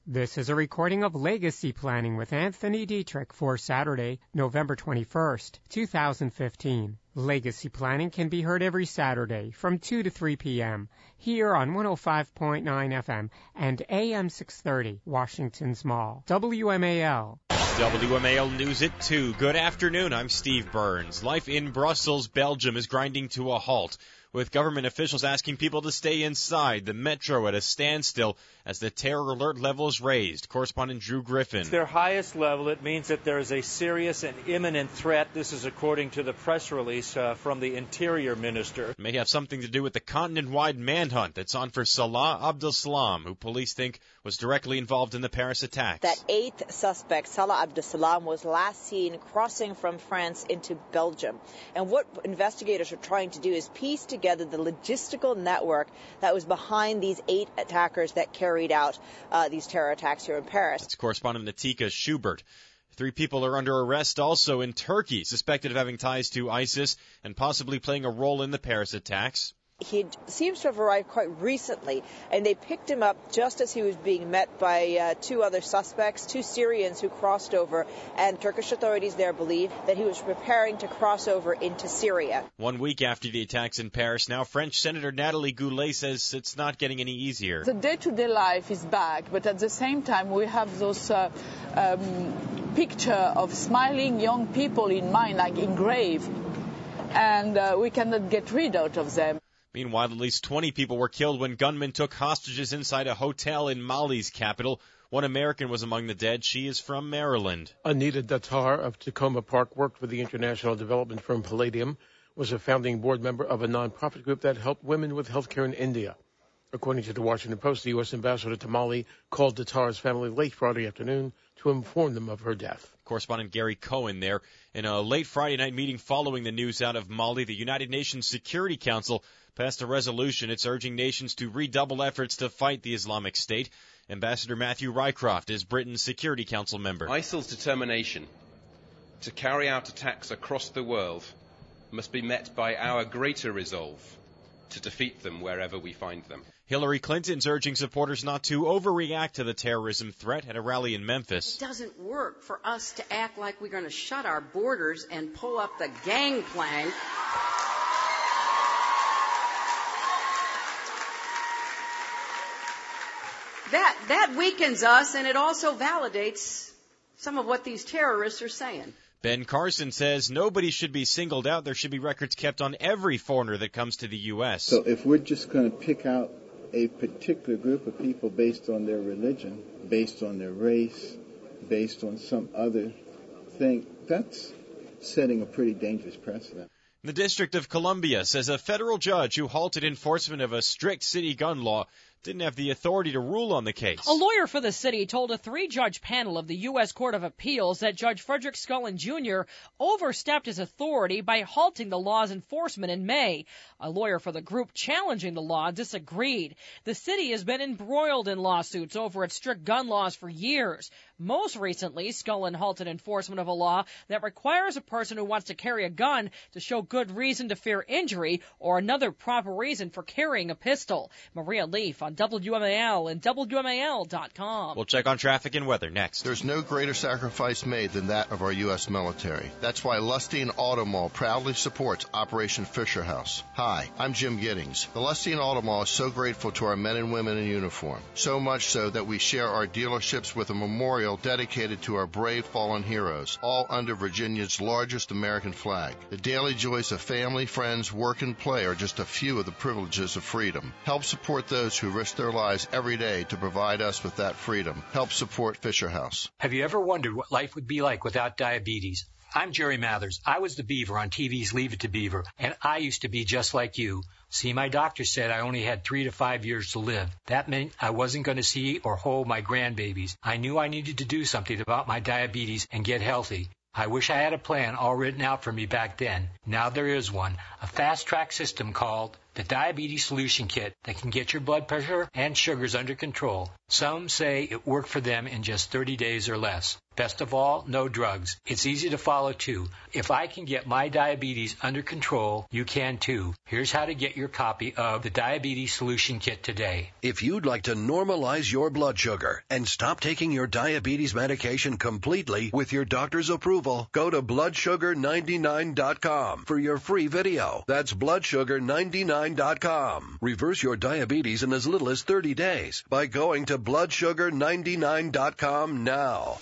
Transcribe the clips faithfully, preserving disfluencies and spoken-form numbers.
This is a recording of Legacy Planning with Anthony Dietrich for Saturday, November twenty-first, two thousand fifteen. Legacy Planning can be heard every Saturday from two to three p.m. here on one oh five point nine F M and A M six thirty, Washington's Mall. W M A L. W M A L News at two. Good afternoon, I'm Steve Burns. Life in Brussels, Belgium is grinding to a halt, with government officials asking people to stay inside. The metro at a standstill as the terror alert level is raised. Correspondent Drew Griffin. It's their highest level. It means that there is a serious and imminent threat. This is according to the press release uh, from the Interior Minister. It may have something to do with the continent-wide manhunt that's on for Salah Abdeslam, who police think was directly involved in the Paris attacks. That eighth suspect, Salah Abdeslam, was last seen crossing from France into Belgium. And what investigators are trying to do is piece together the logistical network that was behind these eight attackers that carried out uh, these terror attacks here in Paris. That's correspondent Natika Schubert. Three people are under arrest also in Turkey, suspected of having ties to ISIS and possibly playing a role in the Paris attacks. He seems to have arrived quite recently, and they picked him up just as he was being met by uh, two other suspects, two Syrians who crossed over, and Turkish authorities there believe that he was preparing to cross over into Syria. One week after the attacks in Paris, now French Senator Nathalie Goulet says it's not getting any easier. The day-to-day life is back, but at the same time we have those uh, um, picture of smiling young people in mind, like engraved, and uh, we cannot get rid out of them. Meanwhile, at least twenty people were killed when gunmen took hostages inside a hotel in Mali's capital. One American was among the dead. She is from Maryland. Anita Datar of Tacoma Park worked for the international development firm Palladium, was a founding board member of a nonprofit group that helped women with health care in India. According to the Washington Post, the U S ambassador to Mali called Datar's family late Friday afternoon to inform them of her death. Correspondent Gary Cohen there. In a late Friday night meeting following the news out of Mali, the United Nations Security Council passed a resolution. It's urging nations to redouble efforts to fight the Islamic State. Ambassador Matthew Rycroft is Britain's Security Council member. ISIL's determination to carry out attacks across the world must be met by our greater resolve to defeat them wherever we find them. Hillary Clinton's urging supporters not to overreact to the terrorism threat at a rally in Memphis. It doesn't work for us to act like we're going to shut our borders and pull up the gangplank. That, that weakens us, and it also validates some of what these terrorists are saying. Ben Carson says nobody should be singled out. There should be records kept on every foreigner that comes to the U S. So if we're just going to pick out a particular group of people based on their religion, based on their race, based on some other thing, that's setting a pretty dangerous precedent. The District of Columbia says a federal judge who halted enforcement of a strict city gun law didn't have the authority to rule on the case. A lawyer for the city told a three-judge panel of the U S Court of Appeals that Judge Frederick Scullin Junior overstepped his authority by halting the law's enforcement in May. A lawyer for the group challenging the law disagreed. The city has been embroiled in lawsuits over its strict gun laws for years. Most recently, Scullin halted enforcement of a law that requires a person who wants to carry a gun to show good reason to fear injury or another proper reason for carrying a pistol. Maria Leaf on W M A L and W M A L dot com. We'll check on traffic and weather next. There's no greater sacrifice made than that of our U S military. That's why Lustine Auto Mall proudly supports Operation Fisher House. Hi, I'm Jim Giddings. The Lustine Auto Mall is so grateful to our men and women in uniform. So much so that we share our dealerships with a memorial dedicated to our brave fallen heroes, all under Virginia's largest American flag. The daily joys of family, friends, work, and play are just a few of the privileges of freedom. Help support those who risk their lives every day to provide us with that freedom. Help support Fisher House. Have you ever wondered what life would be like without diabetes? I'm Jerry Mathers. I was the Beaver on T V's Leave It to Beaver, and I used to be just like you. See, my doctor said I only had three to five years to live. That meant I wasn't going to see or hold my grandbabies. I knew I needed to do something about my diabetes and get healthy. I wish I had a plan all written out for me back then. Now there is one, a fast-track system called the Diabetes Solution Kit that can get your blood pressure and sugars under control. Some say it worked for them in just thirty days or less. Best of all, no drugs. It's easy to follow, too. If I can get my diabetes under control, you can, too. Here's how to get your copy of the Diabetes Solution Kit today. If you'd like to normalize your blood sugar and stop taking your diabetes medication completely with your doctor's approval, go to blood sugar ninety-nine dot com for your free video. That's blood sugar ninety-nine dot com. Reverse your diabetes in as little as thirty days by going to blood sugar ninety-nine dot com now.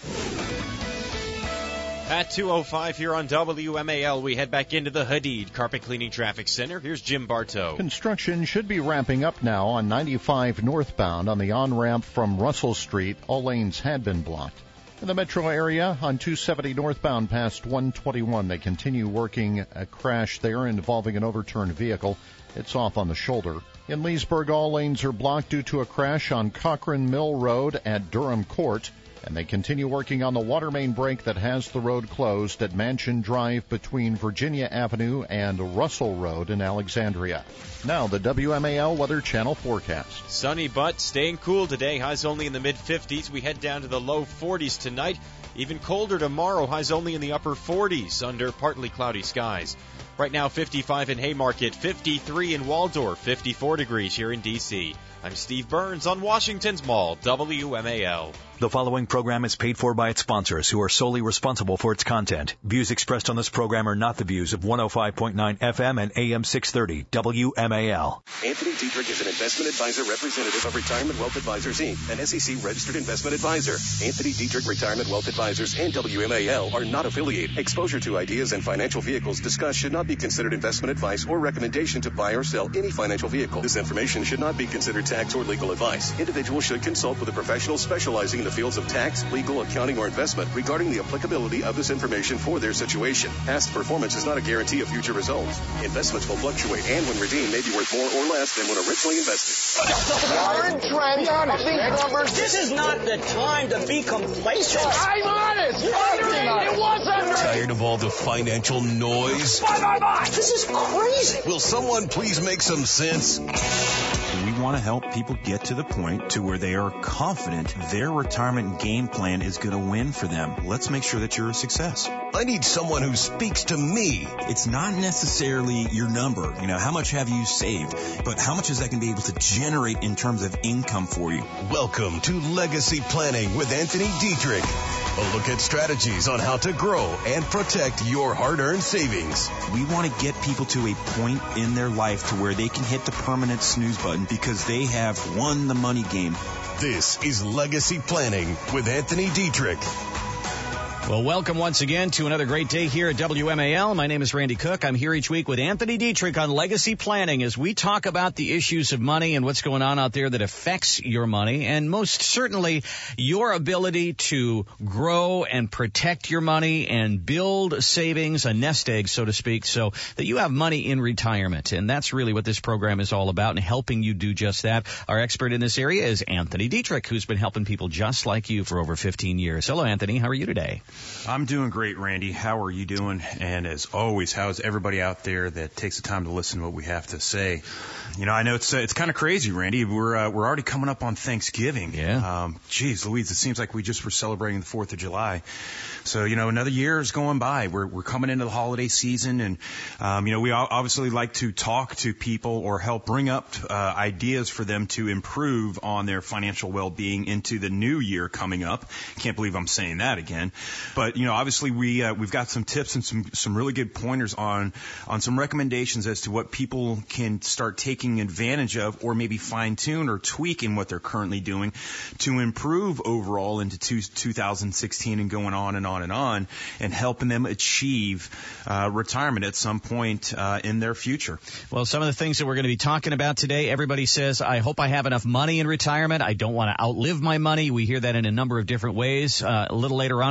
At two oh five here on W M A L, we head back into the Hadid Carpet Cleaning Traffic Center. Here's Jim Bartow. Construction should be ramping up now on ninety-five northbound on the on-ramp from Russell Street. All lanes had been blocked. In the metro area on two seventy northbound past one twenty-one, they continue working a crash there involving an overturned vehicle. It's off on the shoulder. In Leesburg, all lanes are blocked due to a crash on Cochrane Mill Road at Durham Court. And they continue working on the water main break that has the road closed at Mansion Drive between Virginia Avenue and Russell Road in Alexandria. Now the W M A L Weather Channel forecast. Sunny but staying cool today. Highs only in the mid-fifties. We head down to the low forties tonight. Even colder tomorrow. Highs only in the upper forties under partly cloudy skies. Right now fifty-five in Haymarket, fifty-three in Waldorf, fifty-four degrees here in D C. I'm Steve Burns on Washington's Mall, W M A L. The following program is paid for by its sponsors, who are solely responsible for its content. Views expressed on this program are not the views of one oh five point nine F M and A M six thirty W M A L. Anthony Dietrich is an investment advisor representative of Retirement Wealth Advisors, Incorporated, an S E C-registered investment advisor. Anthony Dietrich Retirement Wealth Advisors and W M A L are not affiliated. Exposure to ideas and financial vehicles discussed should not be considered investment advice or recommendation to buy or sell any financial vehicle. This information should not be considered tax or legal advice. Individuals should consult with a professional specializing in the fields of tax, legal, accounting, or investment regarding the applicability of this information for their situation. Past performance is not a guarantee of future results. Investments will fluctuate and when redeemed may be worth more or less than when originally invested. Current trend of these numbers. This is not the time to be complacent. I'm honest. It wasn't. Tired of all the financial noise? Bye, bye, bye. This is crazy. Will someone please make some sense? We want to help people get to the point to where they are confident their retirement game plan is going to win for them. Let's make sure that you're a success. I need someone who speaks to me. It's not necessarily your number. You know, how much have you saved? But how much is that going to be able to generate in terms of income for you? Welcome to Legacy Planning with Anthony Dietrich. A look at strategies on how to grow and protect your hard-earned savings. We want to get people to a point in their life to where they can hit the permanent snooze button because they have won the money game. This is Legacy Planning with Anthony Dietrich. Well, welcome once again to another great day here at W M A L. My name is Randy Cook. I'm here each week with Anthony Dietrich on Legacy Planning as we talk about the issues of money and what's going on out there that affects your money and most certainly your ability to grow and protect your money and build savings, a nest egg, so to speak, so that you have money in retirement. And that's really what this program is all about and helping you do just that. Our expert in this area is Anthony Dietrich, who's been helping people just like you for over fifteen years. Hello, Anthony. How are you today? I'm doing great, Randy. How are you doing? And as always, how's everybody out there that takes the time to listen to what we have to say? You know, I know it's uh, it's kind of crazy, Randy. We're uh, we're already coming up on Thanksgiving. Yeah. Um, geez, Louise, it seems like we just were celebrating the Fourth of July. So, you know, another year is going by. We're we're coming into the holiday season, and um, you know, we obviously like to talk to people or help bring up uh, ideas for them to improve on their financial well-being into the new year coming up. Can't believe I'm saying that again, but you know, obviously we uh, we've got some tips and some some really good pointers on on some recommendations as to what people can start taking advantage of, or maybe fine tune or tweak in what they're currently doing to improve overall into two, two thousand sixteen and going on and on and on, and helping them achieve uh, retirement at some point uh, in their future. Well, some of the things that we're going to be talking about today, everybody says, I hope I have enough money in retirement. I don't want to outlive my money. We hear that in a number of different ways. Uh, a little later on in the program,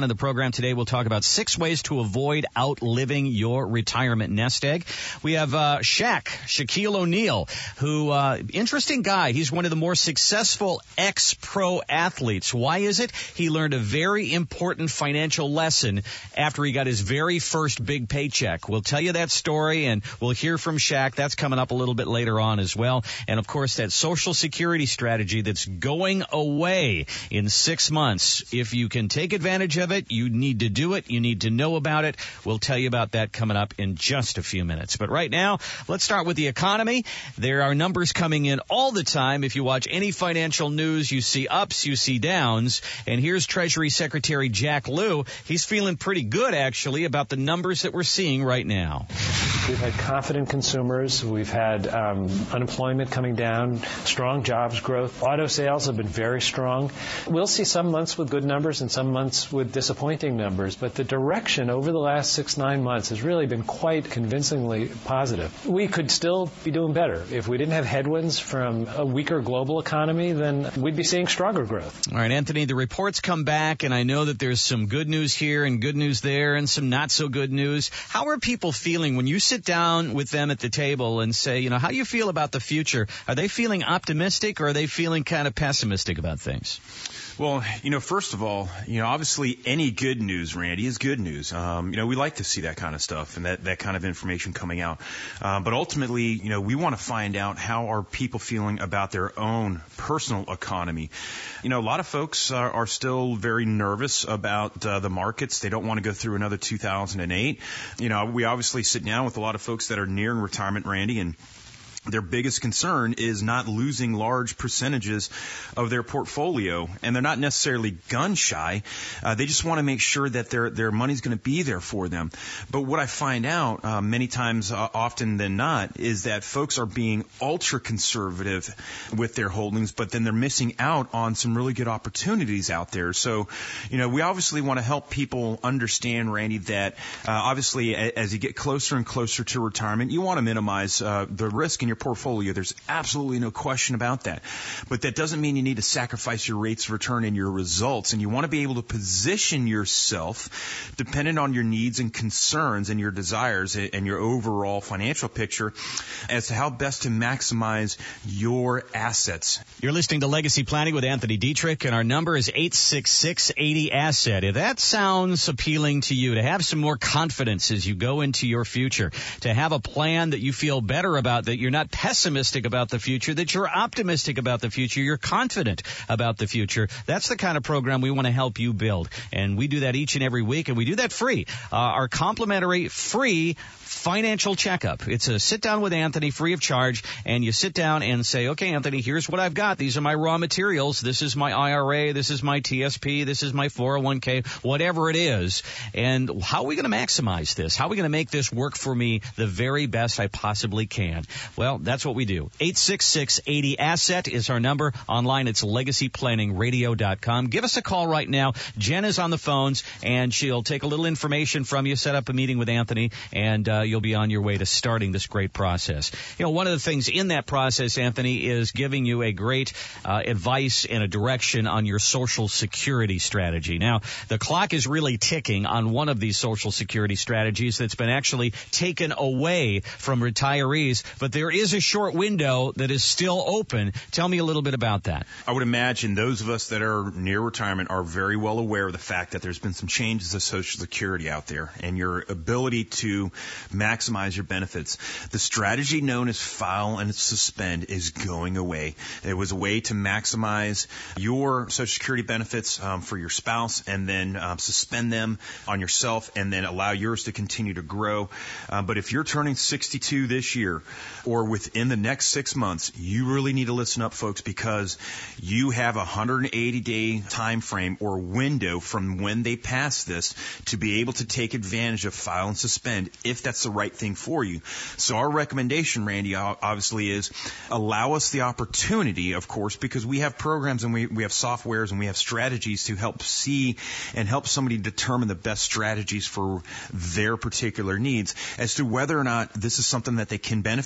program today, we'll talk about six ways to avoid outliving your retirement nest egg. We have uh, Shaq, Shaquille O'Neal, who, uh, interesting guy. He's one of the more successful ex-pro athletes. Why is it? He learned a very important financial lesson after he got his very first big paycheck. We'll tell you that story, and we'll hear from Shaq. That's coming up a little bit later on as well. And, of course, that Social Security strategy that's going away in six months. If you can take advantage of it, you need to do it. You need to know about it. We'll tell you about that coming up in just a few minutes. But right now, let's start with the economy. There are numbers coming in all the time. If you watch any financial news, you see ups, you see downs. And here's Treasury Secretary Jack Lew. He's feeling pretty good, actually, about the numbers that we're seeing right now. We've had confident consumers. We've had um, unemployment coming down, strong jobs growth. Auto sales have been very strong. We'll see some months with good numbers and some months with disappointing numbers, but the direction over the last six, nine months has really been quite convincingly positive. We could still be doing better. If we didn't have headwinds from a weaker global economy, then we'd be seeing stronger growth. All right, Anthony, the reports come back, and I know that there's some good news here and good news there and some not so good news. How are people feeling when you sit down with them at the table and say, you know, how do you feel about the future? Are they feeling optimistic, or are they feeling kind of pessimistic about things? Well, you know, first of all, you know, obviously any good news, Randy, is good news. Um, you know, we like to see that kind of stuff and that, that kind of information coming out. Uh, but ultimately, you know, we want to find out how are people feeling about their own personal economy. You know, a lot of folks are, are still very nervous about uh, the markets. They don't want to go through another two thousand eight. You know, we obviously sit down with a lot of folks that are nearing retirement, Randy, and their biggest concern is not losing large percentages of their portfolio, and they're not necessarily gun shy. Uh, they just want to make sure that their their money's going to be there for them. But what I find out uh, many times, uh, often than not, is that folks are being ultra conservative with their holdings, but then they're missing out on some really good opportunities out there. So, you know, we obviously want to help people understand, Randy, that uh, obviously a, as you get closer and closer to retirement, you want to minimize uh, the risk in your portfolio. There's absolutely no question about that. But that doesn't mean you need to sacrifice your rates of return and your results. And you want to be able to position yourself, dependent on your needs and concerns and your desires and your overall financial picture, as to how best to maximize your assets. You're listening to Legacy Planning with Anthony Dietrich, and our number is eight six six, eight zero, asset. If that sounds appealing to you, to have some more confidence as you go into your future, to have a plan that you feel better about, that you're not pessimistic about the future, that you're optimistic about the future, you're confident about the future. That's the kind of program we want to help you build. And we do that each and every week, and we do that free. Uh, our complimentary free financial checkup. It's a sit down with Anthony, free of charge, and you sit down and say, okay, Anthony, here's what I've got. These are my raw materials. This is my I R A. This is my T S P. This is my four oh one k, whatever it is. And how are we going to maximize this? How are we going to make this work for me the very best I possibly can? Well, that's what we do. eight six six, eight zero, asset is our number. Online, it's legacy planning radio dot com. Give us a call right now. Jen is on the phones, and she'll take a little information from you, set up a meeting with Anthony, and uh, you'll be on your way to starting this great process. You know, one of the things in that process, Anthony, is giving you a great uh, advice and a direction on your Social Security strategy. Now, the clock is really ticking on one of these Social Security strategies that's been actually taken away from retirees, but there is a short window that is still open. Tell me a little bit about that. I would imagine those of us that are near retirement are very well aware of the fact that there's been some changes to Social Security out there, and your ability to maximize your benefits. The strategy known as file and suspend is going away. It was a way to maximize your Social Security benefits um, for your spouse, and then um, suspend them on yourself, and then allow yours to continue to grow. Uh, but if you're turning sixty-two this year, or within the next six months, you really need to listen up, folks, because you have a one hundred eighty day time frame or window from when they pass this to be able to take advantage of file and suspend, if that's the right thing for you. So our recommendation, Randy, obviously is allow us the opportunity, of course, because we have programs and we, we have softwares and we have strategies to help see and help somebody determine the best strategies for their particular needs as to whether or not this is something that they can benefit from,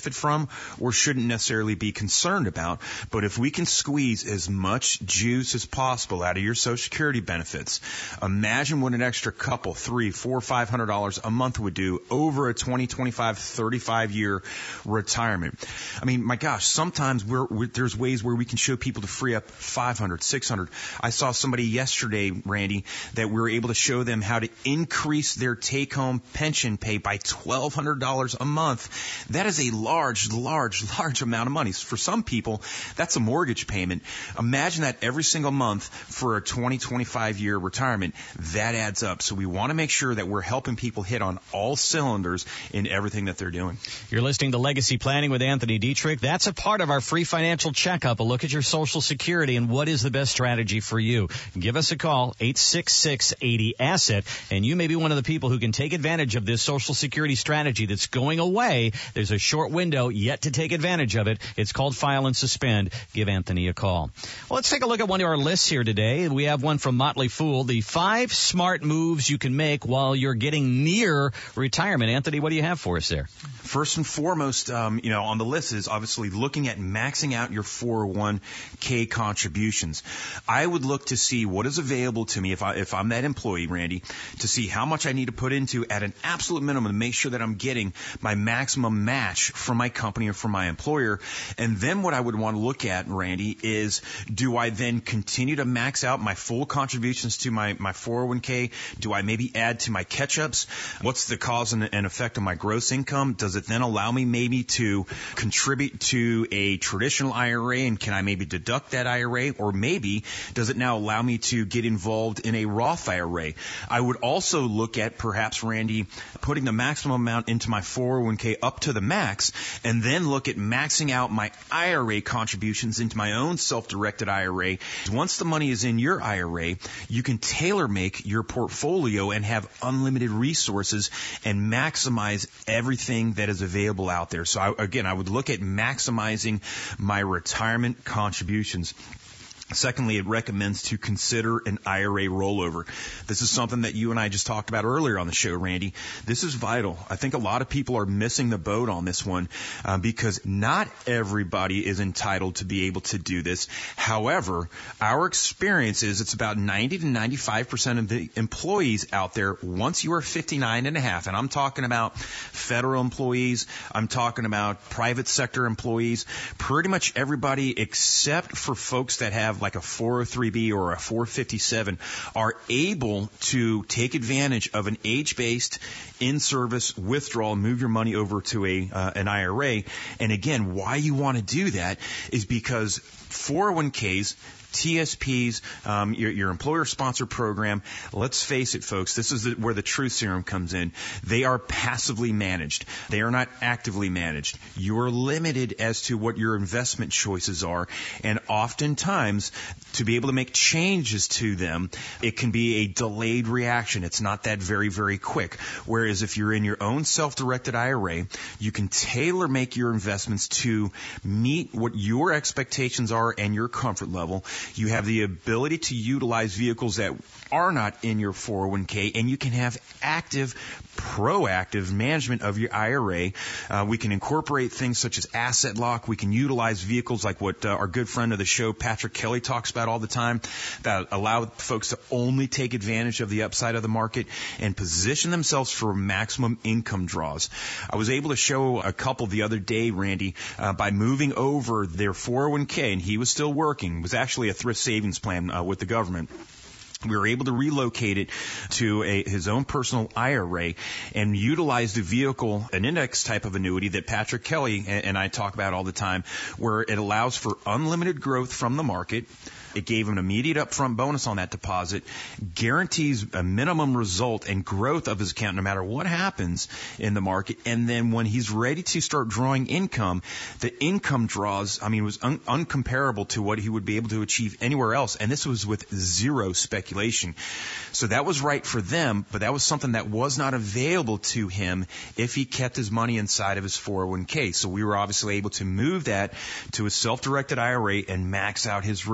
or shouldn't necessarily be concerned about. But if we can squeeze as much juice as possible out of your Social Security benefits, imagine what an extra couple, three, four, five hundred dollars a month would do over a twenty, twenty-five, thirty-five year retirement. I mean, my gosh, sometimes we're, we're, there's ways where we can show people to free up five hundred, six hundred. I saw somebody yesterday, Randy, that we were able to show them how to increase their take-home pension pay by twelve hundred dollars a month. That is a large, large, large amount of money. For some people, that's a mortgage payment. Imagine that every single month for a twenty, twenty-five year retirement. That adds up. So we want to make sure that we're helping people hit on all cylinders in everything that they're doing. You're listening to Legacy Planning with Anthony Dietrich. That's a part of our free financial checkup, a look at your Social Security and what is the best strategy for you. Give us a call, eight six six, eighty, asset, and you may be one of the people who can take advantage of this Social Security strategy that's going away. There's a short window yet to take advantage of it. It's called File and Suspend. Give Anthony a call. Well, let's take a look at one of our lists here today. We have one from Motley Fool, the five smart moves you can make while you're getting near retirement. Anthony, what do you have for us there? First and foremost, um, you know, on the list is obviously looking at maxing out your four oh one k contributions. I would look to see what is available to me if, I, if I'm that employee, Randy, to see how much I need to put into at an absolute minimum to make sure that I'm getting my maximum match from my company or from my employer. And then what I would want to look at, Randy, is do I then continue to max out my full contributions to my, my four oh one k? Do I maybe add to my catch-ups? What's the cause and, and effect of my gross income? Does it then allow me maybe to contribute to a traditional I R A, and can I maybe deduct that I R A? Or maybe does it now allow me to get involved in a Roth I R A? I would also look at perhaps, Randy, putting the maximum amount into my four oh one k up to the max, and then look at maxing out my I R A contributions into my own self-directed I R A. Once the money is in your I R A, you can tailor make your portfolio and have unlimited resources and maximize everything that is available out there. So I, again, I would look at maximizing my retirement contributions. Secondly, it recommends to consider an I R A rollover. This is something that you and I just talked about earlier on the show, Randy. This is vital. I think a lot of people are missing the boat on this one uh, because not everybody is entitled to be able to do this. However, our experience is it's about ninety to ninety-five percent of the employees out there, once you are fifty-nine and a half, and I'm talking about federal employees, I'm talking about private sector employees, pretty much everybody except for folks that have like a four oh three B or a four fifty-seven are able to take advantage of an age-based in-service withdrawal and move your money over to a uh, an I R A. And again, why you want to do that is because four oh one k's, T S Ps, um, your, your employer-sponsored program, let's face it, folks, this is the, where the truth serum comes in. They are passively managed. They are not actively managed. You're limited as to what your investment choices are, and oftentimes, to be able to make changes to them, it can be a delayed reaction. It's not that very, very quick. Whereas if you're in your own self-directed I R A, you can tailor-make your investments to meet what your expectations are and your comfort level. You have the ability to utilize vehicles that are not in your four oh one k, and you can have active, proactive management of your I R A. Uh, we can incorporate things such as asset lock. We can utilize vehicles like what uh, our good friend of the show, Patrick Kelly, talks about all the time that allow folks to only take advantage of the upside of the market and position themselves for maximum income draws. I was able to show a couple the other day, Randy, uh, by moving over their four oh one k, and he was still working. It was actually a thrift savings plan uh, with the government. We were able to relocate it to a, his own personal I R A and utilize the vehicle, an index type of annuity that Patrick Kelly and, and I talk about all the time, where it allows for unlimited growth from the market. It gave him an immediate upfront bonus on that deposit, guarantees a minimum result and growth of his account no matter what happens in the market. And then when he's ready to start drawing income, the income draws, I mean, was un- uncomparable to what he would be able to achieve anywhere else. And this was with zero speculation. So that was right for them, but that was something that was not available to him if he kept his money inside of his four oh one k. So we were obviously able to move that to a self-directed I R A and max out his retirement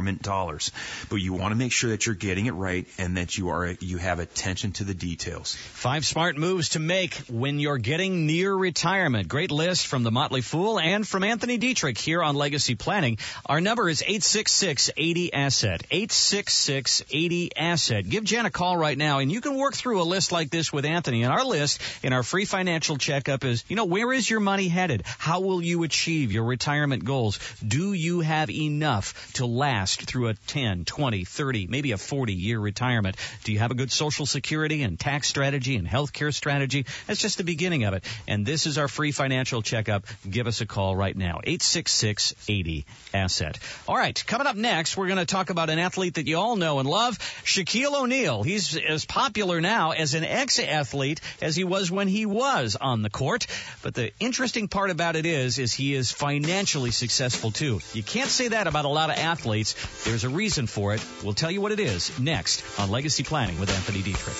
retirement dollars. But you want to make sure that you're getting it right and that you are you have attention to the details. Five smart moves to make when you're getting near retirement. Great list from the Motley Fool and from Anthony Dietrich here on Legacy Planning. Our number is eight six six, eighty, asset. eight six six, eighty, asset. Give Jen a call right now, and you can work through a list like this with Anthony. And our list in our free financial checkup is, you know, where is your money headed? How will you achieve your retirement goals? Do you have enough to last through a ten, twenty, thirty, maybe a forty-year retirement? Do you have a good Social Security and tax strategy and health care strategy? That's just the beginning of it. And this is our free financial checkup. Give us a call right now, eight six six, eighty, asset. All right, coming up next, we're going to talk about an athlete that you all know and love, Shaquille O'Neal. He's as popular now as an ex-athlete as he was when he was on the court. But the interesting part about it is, is he is financially successful too. You can't say that about a lot of athletes. There's a reason for it. We'll tell you what it is next on Legacy Planning with Anthony Dietrich.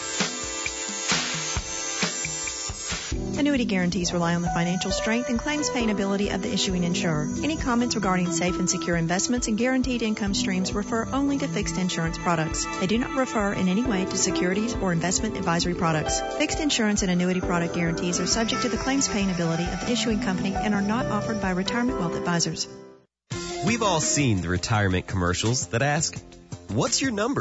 Annuity guarantees rely on the financial strength and claims paying ability of the issuing insurer. Any comments regarding safe and secure investments and guaranteed income streams refer only to fixed insurance products. They do not refer in any way to securities or investment advisory products. Fixed insurance and annuity product guarantees are subject to the claims paying ability of the issuing company and are not offered by Retirement Wealth Advisors. We've all seen the retirement commercials that ask, "What's your number?"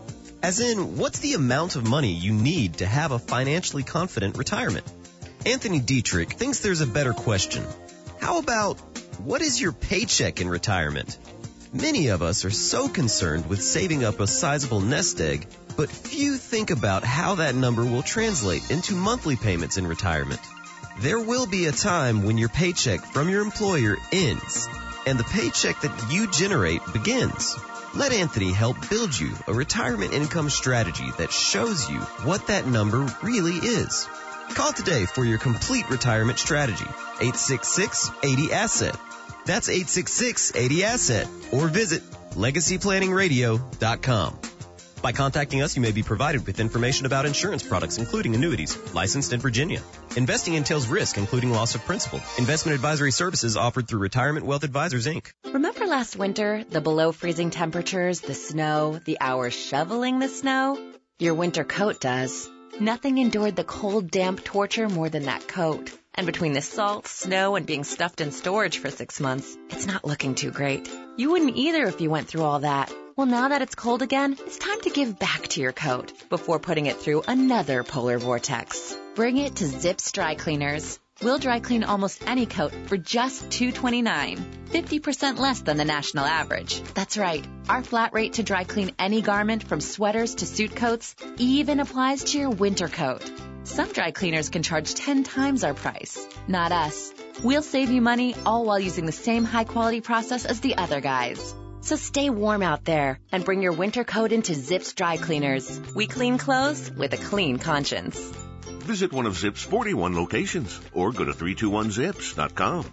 As in, what's the amount of money you need to have a financially confident retirement? Anthony Dietrich thinks there's a better question. How about, what is your paycheck in retirement? Many of us are so concerned with saving up a sizable nest egg, but few think about how that number will translate into monthly payments in retirement. There will be a time when your paycheck from your employer ends, and the paycheck that you generate begins. Let Anthony help build you a retirement income strategy that shows you what that number really is. Call today for your complete retirement strategy. eight six six, eighty, asset. That's eight six six, eighty, asset. Or visit legacy planning radio dot com. By contacting us, you may be provided with information about insurance products, including annuities, licensed in Virginia. Investing entails risk, including loss of principal. Investment advisory services offered through Retirement Wealth Advisors, Incorporated. Remember last winter, the below freezing temperatures, the snow, the hours shoveling the snow? Your winter coat does. Nothing endured the cold, damp torture more than that coat. And between the salt, snow, and being stuffed in storage for six months, it's not looking too great. You wouldn't either if you went through all that. Well, now that it's cold again, it's time to give back to your coat before putting it through another polar vortex. Bring it to Zips Dry Cleaners. We'll dry clean almost any coat for just two dollars and twenty-nine cents, fifty percent less than the national average. That's right. Our flat rate to dry clean any garment from sweaters to suit coats even applies to your winter coat. Some dry cleaners can charge ten times our price. Not us. We'll save you money all while using the same high-quality process as the other guys. So stay warm out there and bring your winter coat into Zips Dry Cleaners. We clean clothes with a clean conscience. Visit one of Zips' forty-one locations or go to three two one zips dot com.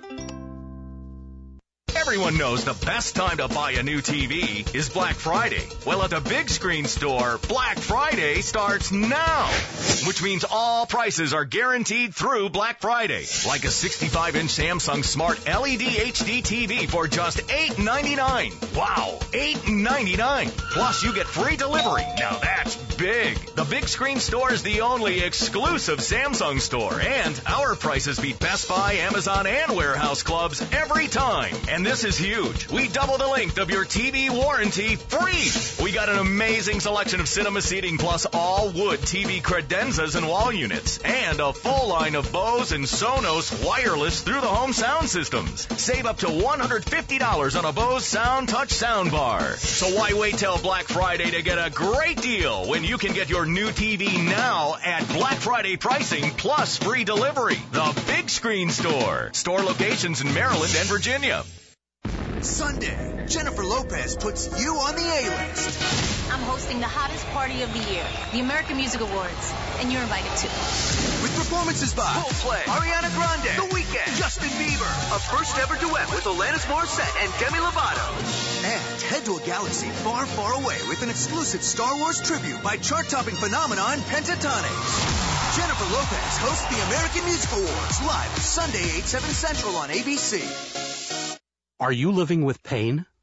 Everyone knows the best time to buy a new T V is Black Friday. Well, at the Big Screen Store, Black Friday starts now, which means all prices are guaranteed through Black Friday. Like a sixty-five inch Samsung Smart L E D H D T V for just eight ninety-nine. Wow, eight ninety-nine. Plus, you get free delivery. Now that's big. The Big Screen Store is the only exclusive Samsung store, and our prices beat Best Buy, Amazon, and warehouse clubs every time. And this is huge. We double the length of your T V warranty free. We got an amazing selection of cinema seating plus all wood T V credenzas and wall units, and a full line of Bose and Sonos wireless through the home sound systems. Save up to one hundred fifty dollars on a Bose Sound Touch soundbar. So why wait till Black Friday to get a great deal when you can get your new T V now at Black Friday pricing plus free delivery? The Big Screen Store. Store locations in Maryland and Virginia. Sunday, Jennifer Lopez puts you on the A-list. I'm hosting the hottest party of the year, the American Music Awards, and you're invited too. With performances by Coldplay, Ariana Grande, The Weeknd, Justin Bieber, a first ever duet with Alanis Morissette and Demi Lovato. And head to a galaxy far, far away with an exclusive Star Wars tribute by chart-topping phenomenon Pentatonix. Jennifer Lopez hosts the American Music Awards live Sunday, eight, seven Central on A B C. Are you living with pain?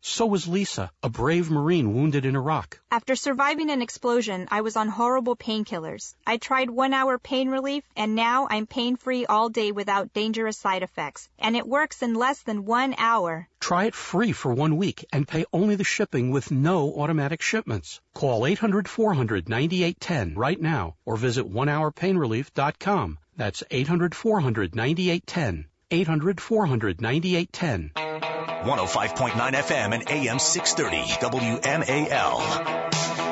So was Lisa, a brave Marine wounded in Iraq. After surviving an explosion, I was on horrible painkillers. I tried one-hour pain relief, and now I'm pain-free all day without dangerous side effects. And it works in less than one hour. Try it free for one week and pay only the shipping with no automatic shipments. Call eight hundred, four hundred, ninety-eight ten right now or visit one hour pain relief dot com. That's eight hundred, four hundred, ninety-eight ten. eight hundred, four hundred, ninety-eight ten. one oh five point nine F M and A M six thirty W M A L.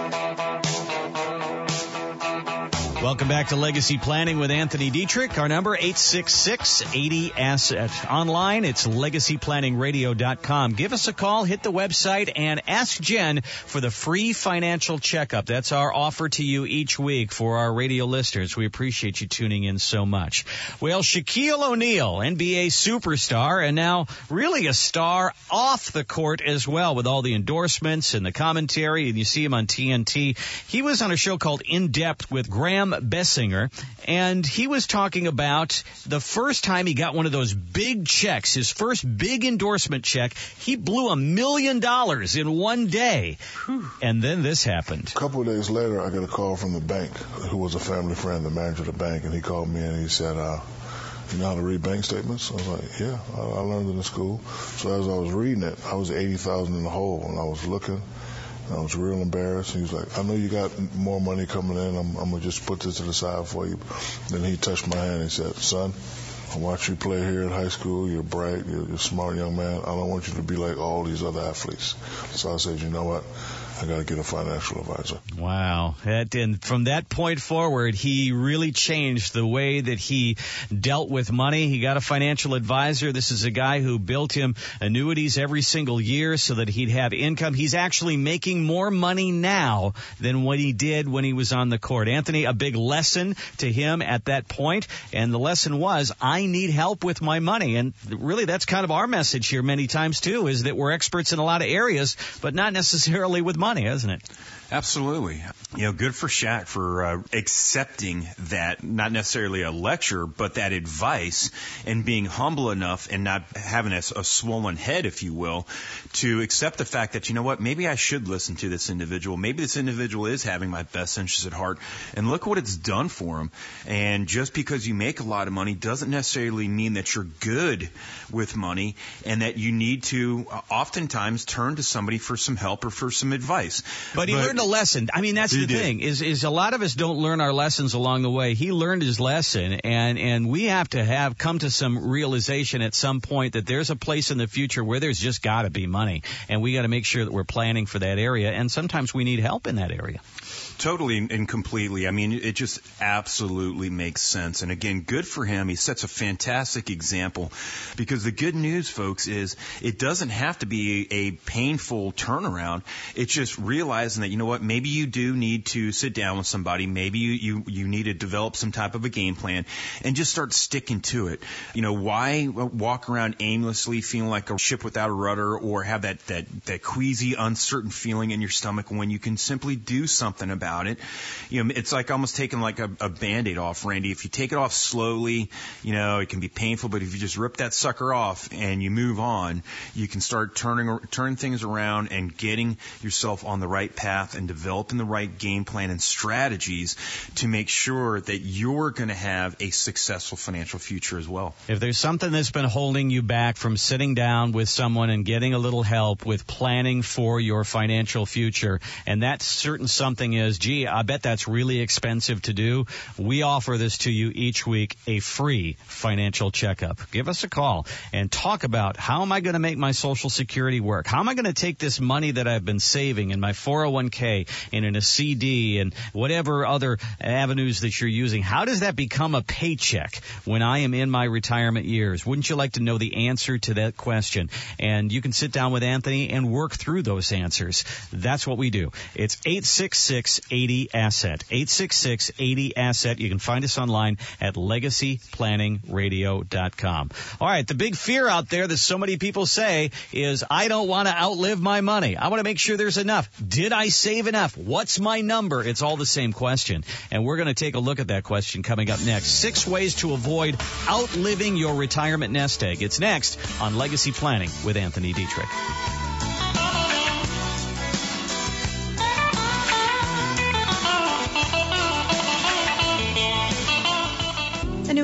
Welcome back to Legacy Planning with Anthony Dietrich. Our number, eight six six, eighty, asset. Online, it's legacy planning radio dot com. Give us a call, hit the website, and ask Jen for the free financial checkup. That's our offer to you each week for our radio listeners. We appreciate you tuning in so much. Well, Shaquille O'Neal, N B A superstar, and now really a star off the court as well with all the endorsements and the commentary, and you see him on T N T. He was on a show called In Depth with Graham Bessinger, and he was talking about the first time he got one of those big checks, his first big endorsement check. He blew a million dollars in one day. Whew. And then this happened. A couple of days later, I got a call from the bank, who was a family friend, the manager of the bank, and he called me and he said, uh, you know how to read bank statements? I was like, yeah, I, I learned it in school. So as I was reading it, I was eighty thousand dollars in the hole, and I was looking. I was real embarrassed. He was like, I know you got more money coming in. I'm, I'm going to just put this to the side for you. Then he touched my hand and he said, son, I watch you play here at high school. You're bright. You're, you're a smart young man. I don't want you to be like all these other athletes. So I said, you know what? I got to get a financial advisor. Wow. That, and from that point forward, he really changed the way that he dealt with money. He got a financial advisor. This is a guy who built him annuities every single year so that he'd have income. He's actually making more money now than what he did when he was on the court. Anthony, a big lesson to him at that point, and the lesson was, I need help with my money. And really, that's kind of our message here many times, too, is that we're experts in a lot of areas, but not necessarily with money. Money, isn't it? Absolutely. You know, good for Shaq for uh, accepting that, not necessarily a lecture, but that advice, and being humble enough and not having a, a swollen head, if you will, to accept the fact that, you know what, maybe I should listen to this individual. Maybe this individual is having my best interests at heart, and look what it's done for him. And just because you make a lot of money doesn't necessarily mean that you're good with money, and that you need to uh, oftentimes turn to somebody for some help or for some advice. But he but, learned a lesson. I mean, that's the did. thing, is is a lot of us don't learn our lessons along the way. He learned his lesson, and, and we have to have come to some realization at some point that there's a place in the future where there's just got to be money, and we got to make sure that we're planning for that area, and sometimes we need help in that area. Totally and completely. I mean, it just absolutely makes sense. And again, good for him. He sets a fantastic example, because the good news, folks, is it doesn't have to be a painful turnaround. It's just realizing that, you know what, maybe you do need to sit down with somebody. Maybe you, you, you need to develop some type of a game plan and just start sticking to it. You know, why walk around aimlessly feeling like a ship without a rudder, or have that, that, that queasy, uncertain feeling in your stomach when you can simply do something about it? You know, it's like almost taking like a, a Band-Aid off, Randy. If you take it off slowly, you know, it can be painful, but if you just rip that sucker off and you move on, you can start turning turning things around and getting yourself on the right path and developing the right game plan and strategies to make sure that you're going to have a successful financial future as well. If there's something that's been holding you back from sitting down with someone and getting a little help with planning for your financial future, and that certain something is, gee, I bet that's really expensive to do, we offer this to you each week, a free financial checkup. Give us a call and talk about, how am I going to make my Social Security work? How am I going to take this money that I've been saving in my four oh one k and in a C D and whatever other avenues that you're using? How does that become a paycheck when I am in my retirement years? Wouldn't you like to know the answer to that question? And you can sit down with Anthony and work through those answers. That's what we do. It's eight six six, eighty, asset. eight six six, eighty, asset. You can find us online at legacy planning radio dot com. All right, the big fear out there that so many people say is, I don't want to outlive my money. I want to make sure there's enough. Did I save enough? What's my number? It's all the same question. And we're going to take a look at that question coming up next. Six ways to avoid outliving your retirement nest egg. It's next on Legacy Planning with Anthony Dietrich.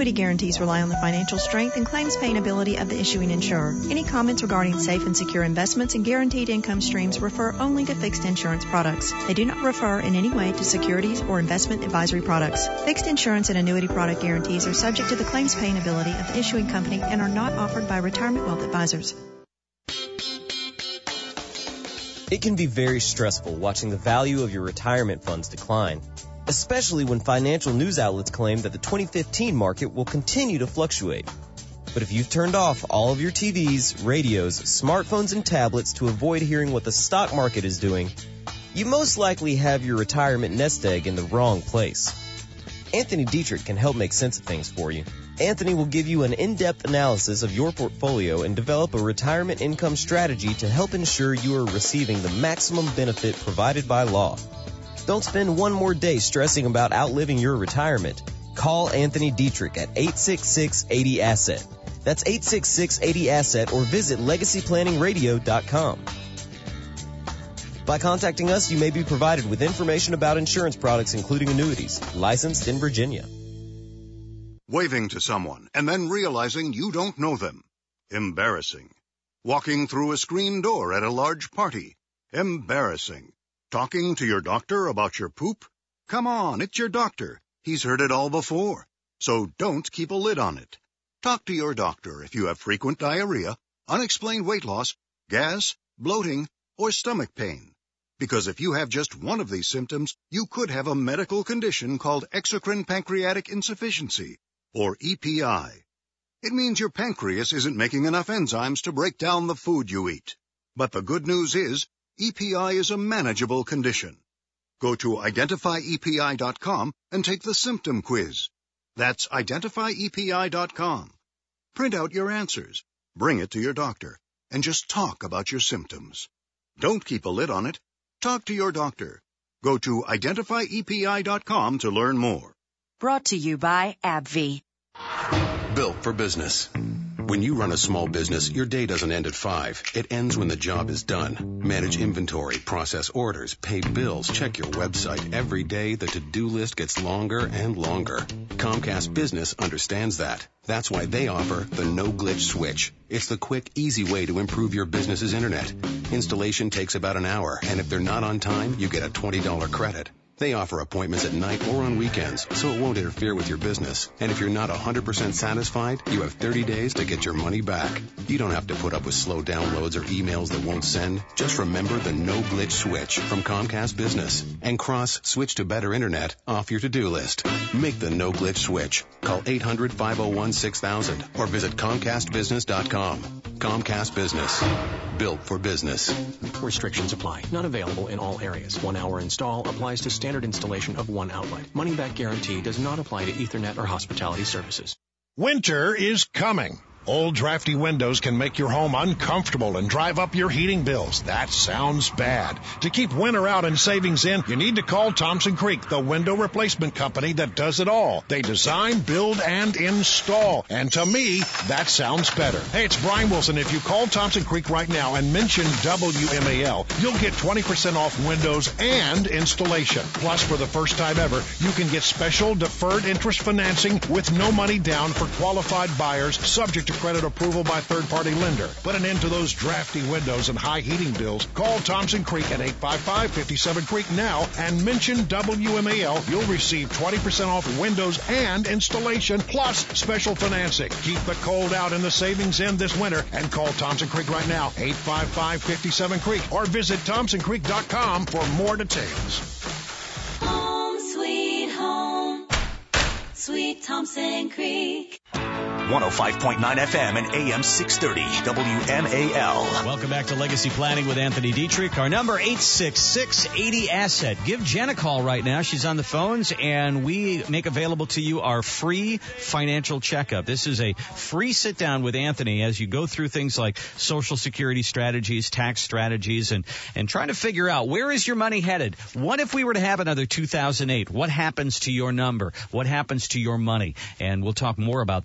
Annuity guarantees rely on the financial strength and claims paying ability of the issuing insurer. Any comments regarding safe and secure investments and guaranteed income streams refer only to fixed insurance products. They do not refer in any way to securities or investment advisory products. Fixed insurance and annuity product guarantees are subject to the claims paying ability of the issuing company and are not offered by Retirement Wealth Advisors. It can be very stressful watching the value of your retirement funds decline, especially when financial news outlets claim that the twenty fifteen market will continue to fluctuate. But if you've turned off all of your T Vs, radios, smartphones, and tablets to avoid hearing what the stock market is doing, you most likely have your retirement nest egg in the wrong place. Anthony Dietrich can help make sense of things for you. Anthony will give you an in-depth analysis of your portfolio and develop a retirement income strategy to help ensure you are receiving the maximum benefit provided by law. Don't spend one more day stressing about outliving your retirement. Call Anthony Dietrich at eight six six, eight zero, asset. That's eight six six, eight zero, asset or visit legacy planning radio dot com. By contacting us, you may be provided with information about insurance products, including annuities, licensed in Virginia. Waving to someone and then realizing you don't know them. Embarrassing. Walking through a screen door at a large party. Embarrassing. Talking to your doctor about your poop? Come on, it's your doctor. He's heard it all before. So don't keep a lid on it. Talk to your doctor if you have frequent diarrhea, unexplained weight loss, gas, bloating, or stomach pain. Because if you have just one of these symptoms, you could have a medical condition called exocrine pancreatic insufficiency, or E P I. It means your pancreas isn't making enough enzymes to break down the food you eat. But the good news is, E P I is a manageable condition. Go to identify E P I dot com and take the symptom quiz. That's identify E P I dot com. Print out your answers, bring it to your doctor, and just talk about your symptoms. Don't keep a lid on it. Talk to your doctor. Go to identify E P I dot com to learn more. Brought to you by AbbVie. Built for business. When you run a small business, your day doesn't end at five. It ends when the job is done. Manage inventory, process orders, pay bills, check your website. Every day, the to-do list gets longer and longer. Comcast Business understands that. That's why they offer the no-glitch switch. It's the quick, easy way to improve your business's internet. Installation takes about an hour, and if they're not on time, you get a twenty dollars credit. They offer appointments at night or on weekends, so it won't interfere with your business. And if you're not one hundred percent satisfied, you have thirty days to get your money back. You don't have to put up with slow downloads or emails that won't send. Just remember the no-glitch switch from Comcast Business and cross switch to better internet off your to-do list. Make the no-glitch switch. Call eight hundred, five oh one, six thousand or visit comcast business dot com. Comcast Business. Built for business. Restrictions apply. Not available in all areas. One hour install applies to standard installation of one outlet. Money back guarantee does not apply to Ethernet or hospitality services. Winter is coming. Old drafty windows can make your home uncomfortable and drive up your heating bills. That sounds bad. To keep winter out and savings in, you need to call Thompson Creek, the window replacement company that does it all. They design, build, and install. And to me, that sounds better. Hey, it's Brian Wilson. If you call Thompson Creek right now and mention W M A L, you'll get twenty percent off windows and installation. Plus, for the first time ever, you can get special deferred interest financing with no money down for qualified buyers, subject to credit approval by third-party lender. Put an end to those drafty windows and high heating bills. Call Thompson Creek at eight five five, five seven, Creek now and mention W M A L. You'll receive twenty percent off windows and installation plus special financing. Keep the cold out and the savings in this winter and call Thompson Creek right now, eight five five, five seven, Creek or visit thompson creek dot com for more details. Home sweet home, sweet Thompson Creek. one oh five point nine F M and A M six thirty W M A L. Welcome back to Legacy Planning with Anthony Dietrich. Our number eight six six, eight zero, asset. Give Jen a call right now. She's on the phones, and we make available to you our free financial checkup. This is a free sit-down with Anthony as you go through things like Social Security strategies, tax strategies, and, and trying to figure out where is your money headed. What if we were to have another two thousand eight? What happens to your number? What happens to your money? And we'll talk more about that coming up.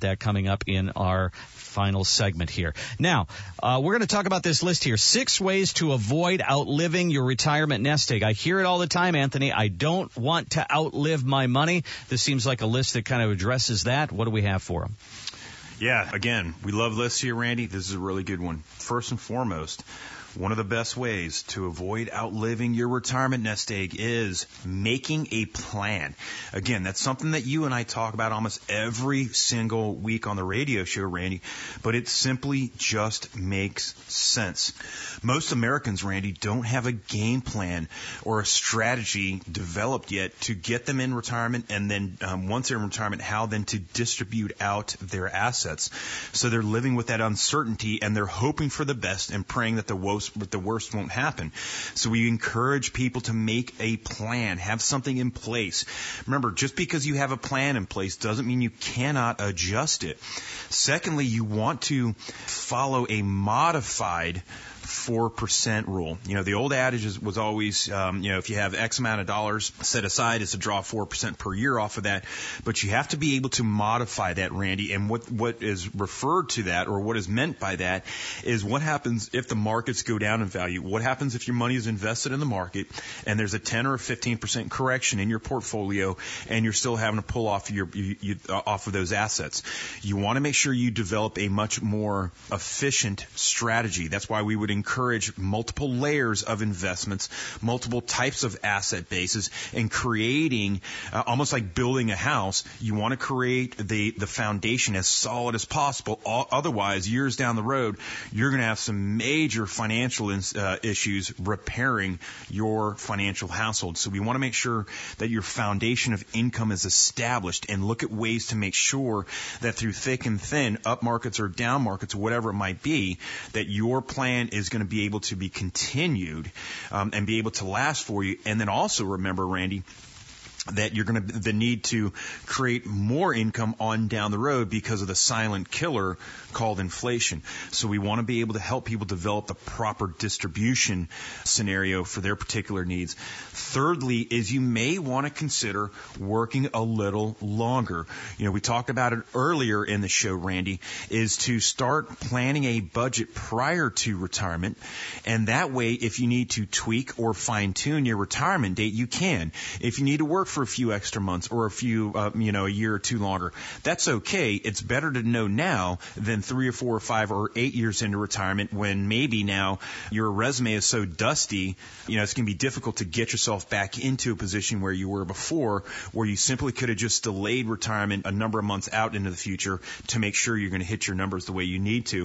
up in our final segment here. Now, uh, we're going to talk about this list here. Six ways to avoid outliving your retirement nest egg. I hear it all the time, Anthony. I don't want to outlive my money. This seems like a list that kind of addresses that. What do we have for them? Yeah, again, we love lists here, Randy. This is a really good one. First and foremost, one of the best ways to avoid outliving your retirement nest egg is making a plan. Again, that's something that you and I talk about almost every single week on the radio show, Randy, but it simply just makes sense. Most Americans, Randy, don't have a game plan or a strategy developed yet to get them in retirement, and then um, once they're in retirement, how then to distribute out their assets. So they're living with that uncertainty, and they're hoping for the best and praying that the woes but the worst won't happen. So we encourage people to make a plan, have something in place. Remember, just because you have a plan in place doesn't mean you cannot adjust it. Secondly, you want to follow a modified four percent rule. You know, the old adage is, was always, um, you know, if you have X amount of dollars set aside, is to draw four percent per year off of that. But you have to be able to modify that, Randy. And what, what is referred to that, or what is meant by that, is what happens if the markets go down in value. What happens if your money is invested in the market and there's a ten or a fifteen percent correction in your portfolio, and you're still having to pull off your you, you, uh, off of those assets. You want to make sure you develop a much more efficient strategy. That's why we would encourage multiple layers of investments, multiple types of asset bases, and creating, uh, almost like building a house, you want to create the, the foundation as solid as possible. All, otherwise, years down the road, you're going to have some major financial uh, issues repairing your financial household. So we want to make sure that your foundation of income is established, and look at ways to make sure that through thick and thin, up markets or down markets, or whatever it might be, that your plan is going to be able to be continued um, and be able to last for you. And then also remember, Randy, that you're going to the need to create more income on down the road because of the silent killer called inflation. So we want to be able to help people develop the proper distribution scenario for their particular needs. Thirdly is you may want to consider working a little longer. You know, we talked about it earlier in the show, Randy, is to start planning a budget prior to retirement. And that way, if you need to tweak or fine tune your retirement date, you can. If you need to work for a few extra months or a few, uh, you know, a year or two longer, that's okay. It's better to know now than three or four or five or eight years into retirement, when maybe now your resume is so dusty, you know, it's going to be difficult to get yourself back into a position where you were before, where you simply could have just delayed retirement a number of months out into the future to make sure you're going to hit your numbers the way you need to.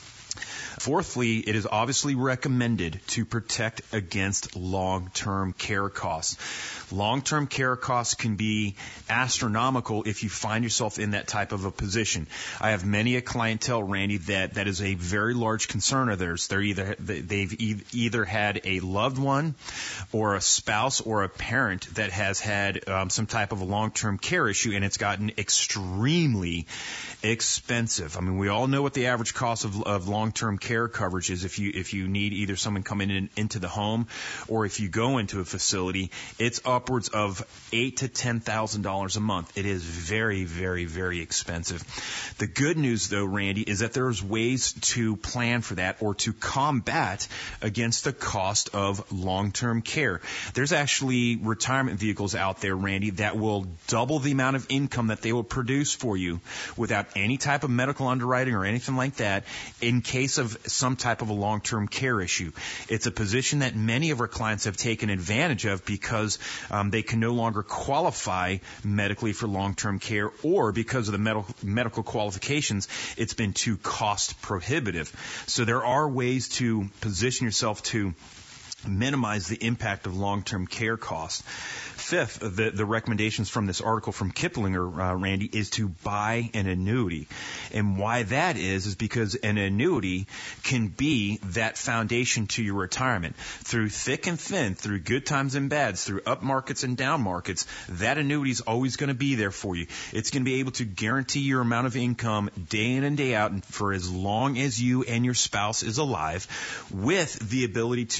Fourthly, it is obviously recommended to protect against long-term care costs. Long-term care costs can be astronomical if you find yourself in that type of a position. I have many a clientele, Randy, that, that is a very large concern of theirs. They're either, they've either had a loved one or a spouse or a parent that has had um, some type of a long-term care issue, and it's gotten extremely expensive. I mean, we all know what the average cost of, of long-term care coverage is if you if you need either someone coming in into the home, or if you go into a facility. It's upwards of eight to ten thousand dollars a month. It is very, very, very expensive. The good news, though, Randy, is that there's ways to plan for that or to combat against the cost of long-term care. There's actually retirement vehicles out there, Randy, that will double the amount of income that they will produce for you without any type of medical underwriting or anything like that in case of some type of a long-term care issue. It's a position that many of our clients have taken advantage of because um, they can no longer qualify medically for long-term care, or because of the medical medical qualifications, it's been too cost prohibitive. So there are ways to position yourself to minimize the impact of long-term care costs. Fifth, the, the recommendations from this article from Kiplinger, uh, Randy, is to buy an annuity. And why that is, is because an annuity can be that foundation to your retirement. Through thick and thin, through good times and bads, through up markets and down markets, that annuity is always going to be there for you. It's going to be able to guarantee your amount of income day in and day out for as long as you and your spouse is alive, with the ability to maintain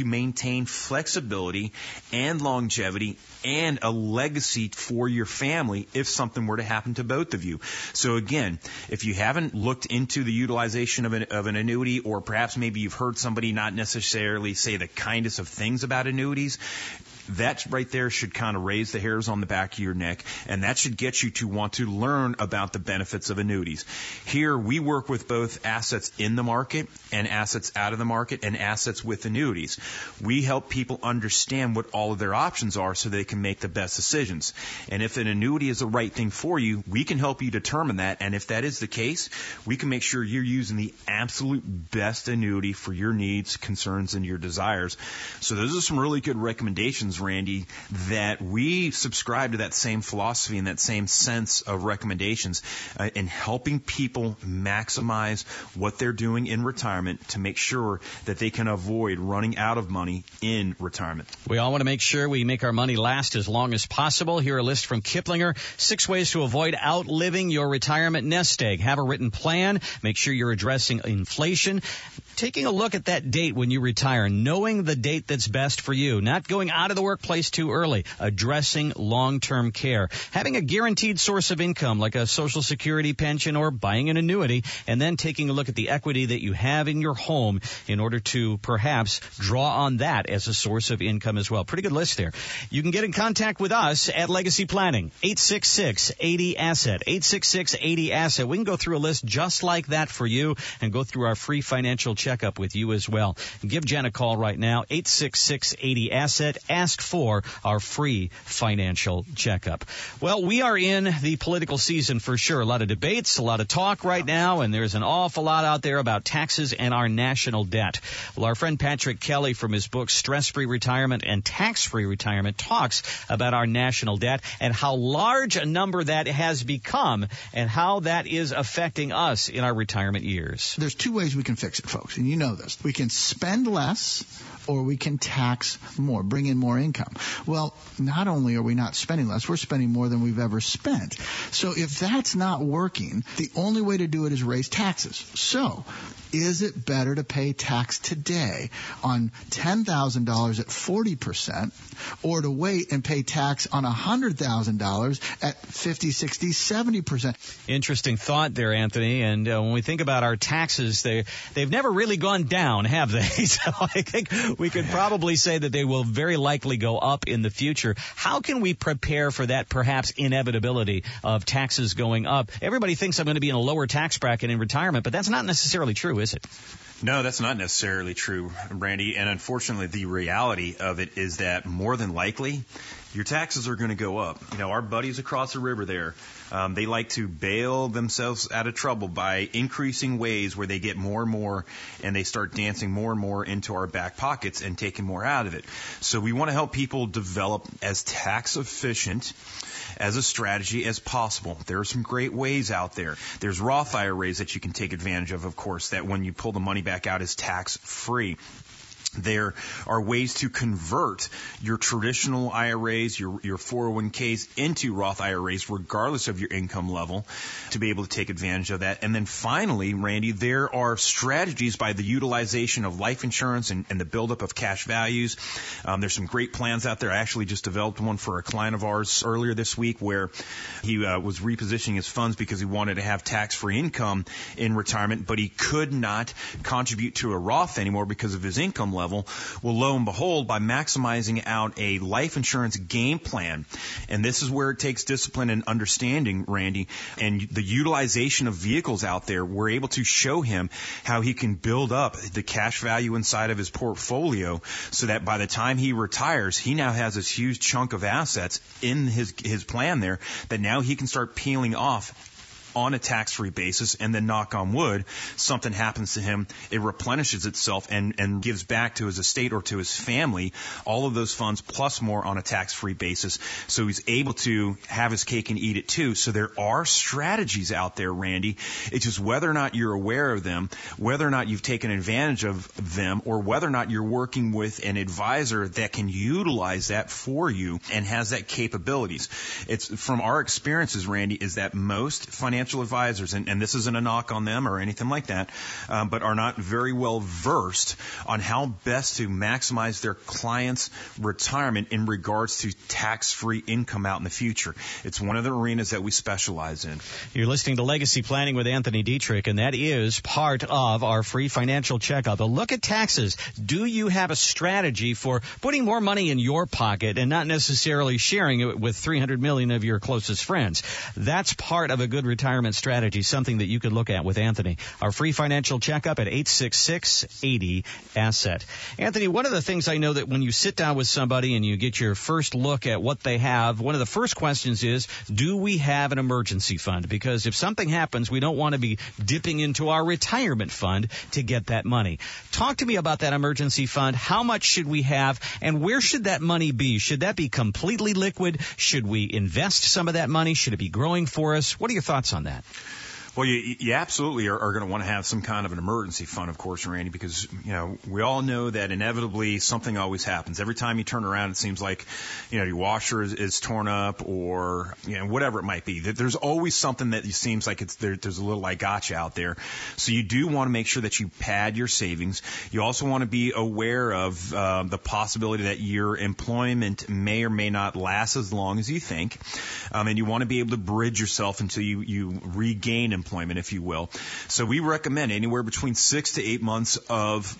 maintain flexibility and longevity and a legacy for your family if something were to happen to both of you. So again, if you haven't looked into the utilization of an, of an annuity, or perhaps maybe you've heard somebody not necessarily say the kindest of things about annuities, that right there should kind of raise the hairs on the back of your neck, and that should get you to want to learn about the benefits of annuities. Here, we work with both assets in the market and assets out of the market and assets with annuities. We help people understand what all of their options are so they can make the best decisions. And if an annuity is the right thing for you, we can help you determine that. And if that is the case, we can make sure you're using the absolute best annuity for your needs, concerns, and your desires. So those are some really good recommendations, Randy, that we subscribe to that same philosophy and that same sense of recommendations uh, in helping people maximize what they're doing in retirement to make sure that they can avoid running out of money in retirement. We all want to make sure we make our money last as long as possible. Here are a list from Kiplinger. Six ways to avoid outliving your retirement nest egg. Have a written plan. Make sure you're addressing inflation. Taking a look at that date when you retire, knowing the date that's best for you, not going out of the workplace too early, addressing long-term care, having a guaranteed source of income like a Social Security pension or buying an annuity, and then taking a look at the equity that you have in your home in order to perhaps draw on that as a source of income as well. Pretty good list there. You can get in contact with us at Legacy Planning, eight six six, eighty, asset, eight six six, eighty, asset. We can go through a list just like that for you and go through our free financial checkup with you as well. Give Jen a call right now, eight six six, eighty, asset. Ask for our free financial checkup. Well, we are in the political season for sure. A lot of debates, a lot of talk right now, and there's an awful lot out there about taxes and our national debt. Well, our friend Patrick Kelly from his book Stress-Free Retirement and Tax-Free Retirement talks about our national debt and how large a number that has become and how that is affecting us in our retirement years. There's two ways we can fix it, folks, and you know this. We can spend less or we can tax more, bring in more income. Well, not only are we not spending less, we're spending more than we've ever spent. So if that's not working, the only way to do it is raise taxes. So is it better to pay tax today on ten thousand dollars at forty percent or to wait and pay tax on one hundred thousand dollars at fifty, sixty, seventy percent? Interesting thought there, Anthony. And uh, when we think about our taxes, they, they've never really gone down, have they? So I think we could probably say that they will very likely go up in the future. How can we prepare for that perhaps inevitability of taxes going up? Everybody thinks I'm going to be in a lower tax bracket in retirement, but that's not necessarily true, is it? No, that's not necessarily true, Randy. And unfortunately, the reality of it is that more than likely, your taxes are going to go up. You know, our buddies across the river there, um, they like to bail themselves out of trouble by increasing ways where they get more and more, and they start dancing more and more into our back pockets and taking more out of it. So we want to help people develop as tax efficient as a strategy as possible. There are some great ways out there. There's Roth I R As that you can take advantage of, of course, that when you pull the money back out is tax-free. There are ways to convert your traditional I R As, your, your four oh one k's into Roth I R As, regardless of your income level, to be able to take advantage of that. And then finally, Randy, there are strategies by the utilization of life insurance and, and the buildup of cash values. Um, there's some great plans out there. I actually just developed one for a client of ours earlier this week where he uh, was repositioning his funds because he wanted to have tax-free income in retirement, but he could not contribute to a Roth anymore because of his income level. level. Well, lo and behold, by maximizing out a life insurance game plan, and this is where it takes discipline and understanding, Randy, and the utilization of vehicles out there, we're able to show him how he can build up the cash value inside of his portfolio so that by the time he retires, he now has this huge chunk of assets in his his plan there that now he can start peeling off on a tax-free basis, and then knock on wood, something happens to him, it replenishes itself and, and gives back to his estate or to his family all of those funds plus more on a tax-free basis. So he's able to have his cake and eat it too. So there are strategies out there, Randy. It's just whether or not you're aware of them, whether or not you've taken advantage of them, or whether or not you're working with an advisor that can utilize that for you and has that capabilities. It's from our experiences, Randy, is that most financial financial advisors, and, and this isn't a knock on them or anything like that, um, but are not very well versed on how best to maximize their clients' retirement in regards to tax-free income out in the future. It's one of the arenas that we specialize in. You're listening to Legacy Planning with Anthony Dietrich, and that is part of our free financial checkup. A look at taxes. Do you have a strategy for putting more money in your pocket and not necessarily sharing it with three hundred million of your closest friends? That's part of a good retirement strategy, something that you could look at with Anthony. Our free financial checkup at eight six six, eighty, asset. Anthony, one of the things I know that when you sit down with somebody and you get your first look at what they have, one of the first questions is, do we have an emergency fund? Because if something happens, we don't want to be dipping into our retirement fund to get that money. Talk to me about that emergency fund. How much should we have, and where should that money be? Should that be completely liquid? Should we invest some of that money? Should it be growing for us? What are your thoughts on that? Well, you, you absolutely are, are going to want to have some kind of an emergency fund, of course, Randy, because, you know, we all know that inevitably something always happens. Every time you turn around, it seems like, you know, your washer is, is torn up or, you know, whatever it might be. There's always something that seems like it's there, there's a little I gotcha out there. So you do want to make sure that you pad your savings. You also want to be aware of uh, the possibility that your employment may or may not last as long as you think. Um, and you want to be able to bridge yourself until you, you regain employment. employment, if you will. So we recommend anywhere between six to eight months of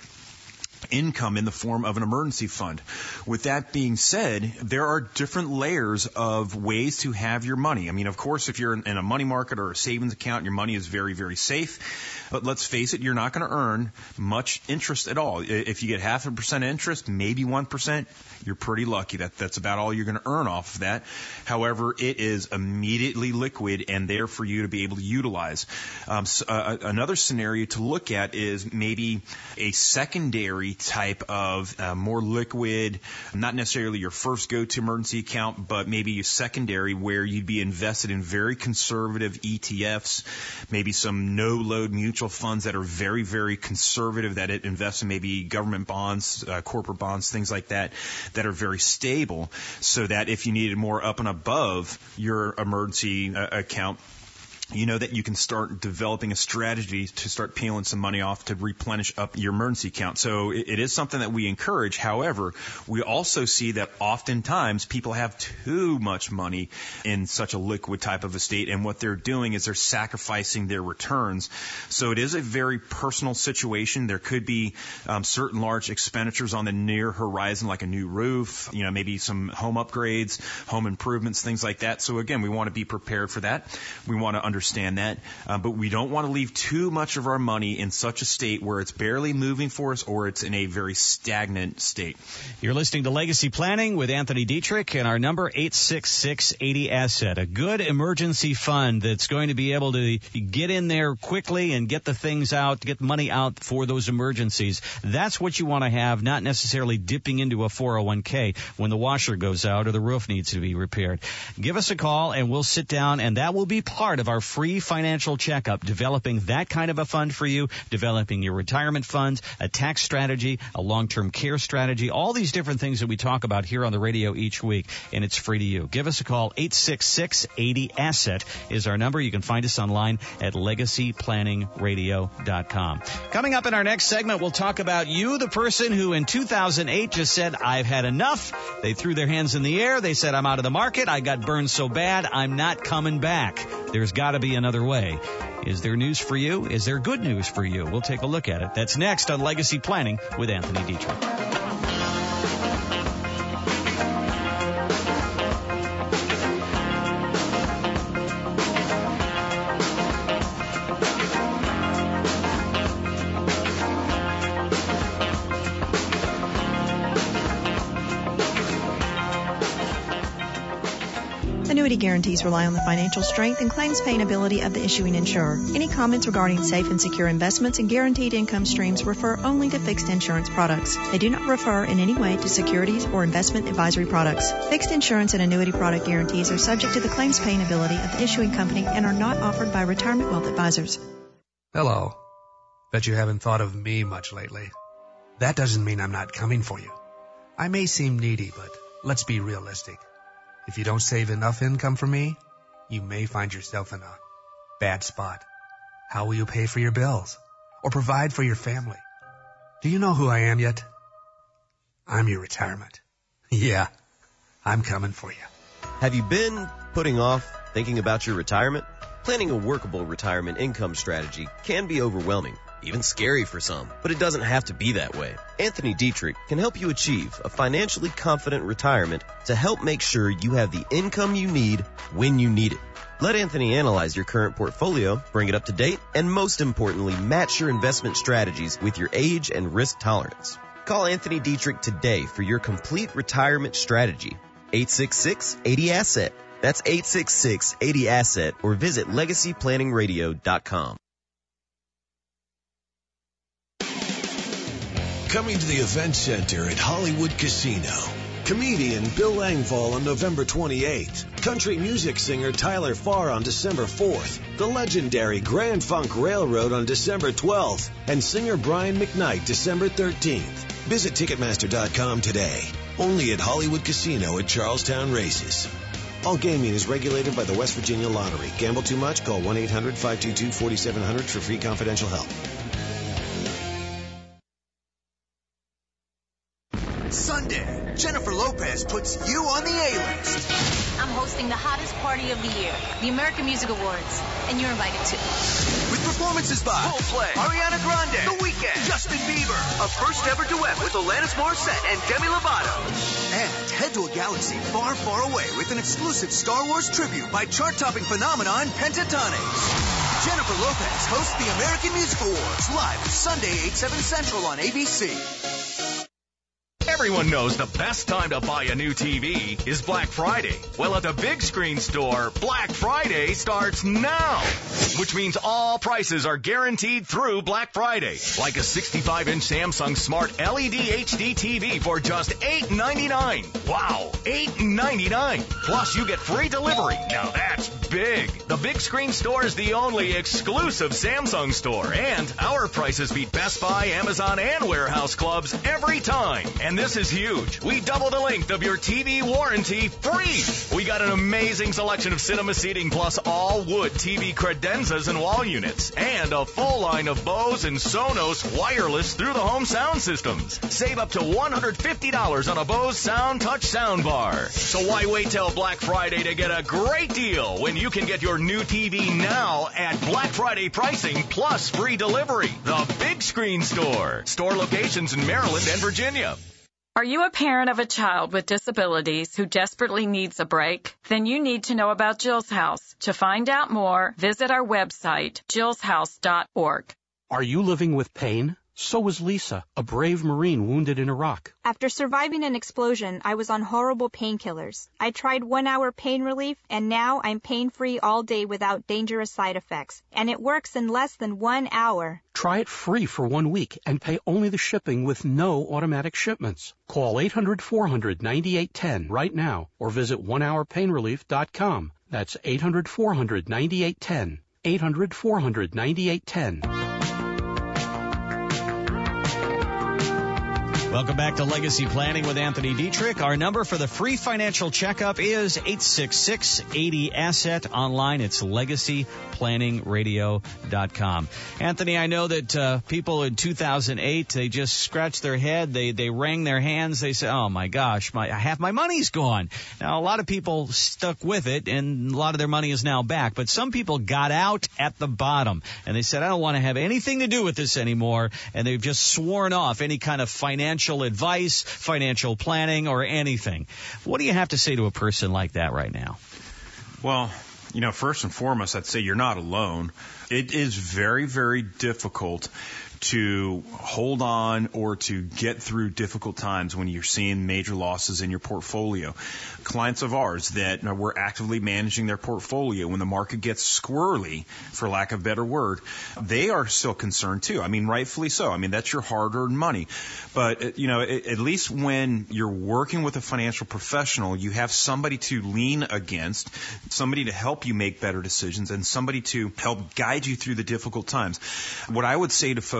income in the form of an emergency fund. With that being said, there are different layers of ways to have your money. I mean, of course, if you're in a money market or a savings account, your money is very, very safe. But let's face it, you're not going to earn much interest at all. If you get half a percent interest, maybe one percent, you're pretty lucky. That That's about all you're going to earn off of that. However, it is immediately liquid and there for you to be able to utilize. Um, so, uh, another scenario to look at is maybe a secondary type of uh, more liquid, not necessarily your first go-to emergency account, but maybe a secondary where you'd be invested in very conservative E T Fs, maybe some no-load mutual funds that are very, very conservative, that it invests in maybe government bonds, uh, corporate bonds, things like that, that are very stable, so that if you needed more up and above your emergency uh, account, you know that you can start developing a strategy to start peeling some money off to replenish up your emergency account. So it, it is something that we encourage. However, we also see that oftentimes people have too much money in such a liquid type of a state, and what they're doing is they're sacrificing their returns. So it is a very personal situation. There could be um, certain large expenditures on the near horizon, like a new roof, you know, maybe some home upgrades, home improvements, things like that. So again, we want to be prepared for that. We want to understand Understand that, uh, but we don't want to leave too much of our money in such a state where it's barely moving for us or it's in a very stagnant state. You're listening to Legacy Planning with Anthony Dietrich, and our number eight six six, eighty, asset, a good emergency fund that's going to be able to get in there quickly and get the things out, get money out for those emergencies. That's what you want to have, not necessarily dipping into a four oh one k when the washer goes out or the roof needs to be repaired. Give us a call and we'll sit down, and that will be part of our free financial checkup, developing that kind of a fund for you, developing your retirement funds, a tax strategy, a long-term care strategy, all these different things that we talk about here on the radio each week, and it's free to you. Give us a call. eight six six, eighty, asset is our number. You can find us online at legacy planning radio dot com. Coming up in our next segment, we'll talk about you, the person who in two thousand eight just said, I've had enough. They threw their hands in the air. They said, I'm out of the market. I got burned so bad, I'm not coming back. There's got to be another way. Is there news for you? Is there good news for you? We'll take a look at it. That's next on Legacy Planning with Anthony Dietrich. Annuity guarantees rely on the financial strength and claims paying ability of the issuing insurer. Any comments regarding safe and secure investments and guaranteed income streams refer only to fixed insurance products. They do not refer in any way to securities or investment advisory products. Fixed insurance and annuity product guarantees are subject to the claims paying ability of the issuing company and are not offered by Retirement Wealth Advisors. Hello. Bet you haven't thought of me much lately. That doesn't mean I'm not coming for you. I may seem needy, but let's be realistic. If you don't save enough income for me, you may find yourself in a Bad spot. How will you pay for your bills or provide for your family? Do you know who I am yet? I'm your retirement. Yeah, I'm coming for you. Have you been putting off thinking about your retirement? Planning a workable retirement income strategy can be overwhelming, even scary for some, but it doesn't have to be that way. Anthony Dietrich can help you achieve a financially confident retirement to help make sure you have the income you need when you need it. Let Anthony analyze your current portfolio, bring it up to date, and most importantly, match your investment strategies with your age and risk tolerance. Call Anthony Dietrich today for your complete retirement strategy. eight six six, eight zero, asset. That's eight six six, eight zero, asset, or visit legacy planning radio dot com. Coming to the Event Center at Hollywood Casino. Comedian Bill Engvall on November twenty-eighth. Country music singer Tyler Farr on December fourth. The legendary Grand Funk Railroad on December twelfth. And singer Brian McKnight December thirteenth. Visit Ticketmaster dot com today. Only at Hollywood Casino at Charlestown Races. All gaming is regulated by the West Virginia Lottery. Gamble too much? Call one eight hundred, five two two, four seven zero zero for free confidential help. Sunday, Jennifer Lopez puts you on the A-list. I'm hosting the hottest party of the year, the American Music Awards, and you're invited too. With performances by Coldplay, Ariana Grande, The Weeknd, Justin Bieber, a first ever duet with Alanis Morissette and Demi Lovato. And head to a galaxy far, far away with an exclusive Star Wars tribute by chart-topping phenomenon Pentatonix. Jennifer Lopez hosts the American Music Awards live Sunday, eight, seven Central on A B C. Everyone knows the best time to buy a new T V is Black Friday. Well, at the Big Screen Store, Black Friday starts now, which means all prices are guaranteed through Black Friday. Like a sixty-five inch Samsung Smart L E D H D T V for just eight ninety-nine. Wow, eight ninety-nine. Plus, you get free delivery. Now that's big. The Big Screen Store is the only exclusive Samsung store, and our prices beat Best Buy, Amazon, and warehouse clubs every time. And this is huge. We double the length of your T V warranty free. We got an amazing selection of cinema seating plus all wood T V credenzas and wall units, and a full line of Bose and Sonos wireless through the home sound systems. Save up to one hundred fifty dollars on a Bose Sound Touch soundbar. So why wait till Black Friday to get a great deal when you can get your new T V now at Black Friday pricing plus free delivery? The Big Screen Store. Store locations in Maryland and Virginia. Are you a parent of a child with disabilities who desperately needs a break? Then you need to know about Jill's House. To find out more, visit our website, jills house dot org. Are you living with pain? So was Lisa, a brave Marine wounded in Iraq. After surviving an explosion, I was on horrible painkillers. I tried one-hour pain relief, and now I'm pain-free all day without dangerous side effects. And it works in less than one hour. Try it free for one week and pay only the shipping with no automatic shipments. Call eight hundred, four hundred, ninety-eight ten right now or visit one hour pain relief dot com. That's eight hundred, four hundred, ninety-eight ten. eight hundred, four hundred, ninety-eight ten. Welcome back to Legacy Planning with Anthony Dietrich. Our number for the free financial checkup is eight six six, eight zero, asset. Online, it's legacy planning radio dot com. Anthony, I know that uh, people in two thousand eight, they just scratched their head, they they wrang their hands, they said, oh my gosh, my half my money's gone. Now, a lot of people stuck with it, and a lot of their money is now back, but some people got out at the bottom, and they said, I don't want to have anything to do with this anymore, and they've just sworn off any kind of financial advice, financial planning, or anything. What do you have to say to a person like that right now? Well, you know, first and foremost, I'd say you're not alone. It is very, very difficult to hold on or to get through difficult times when you're seeing major losses in your portfolio. Clients of ours that we're actively managing their portfolio, when the market gets squirrely, for lack of a better word, they are still concerned too. I mean, rightfully so. I mean, that's your hard-earned money. But, you know, at least when you're working with a financial professional, you have somebody to lean against, somebody to help you make better decisions, and somebody to help guide you through the difficult times. What I would say to folks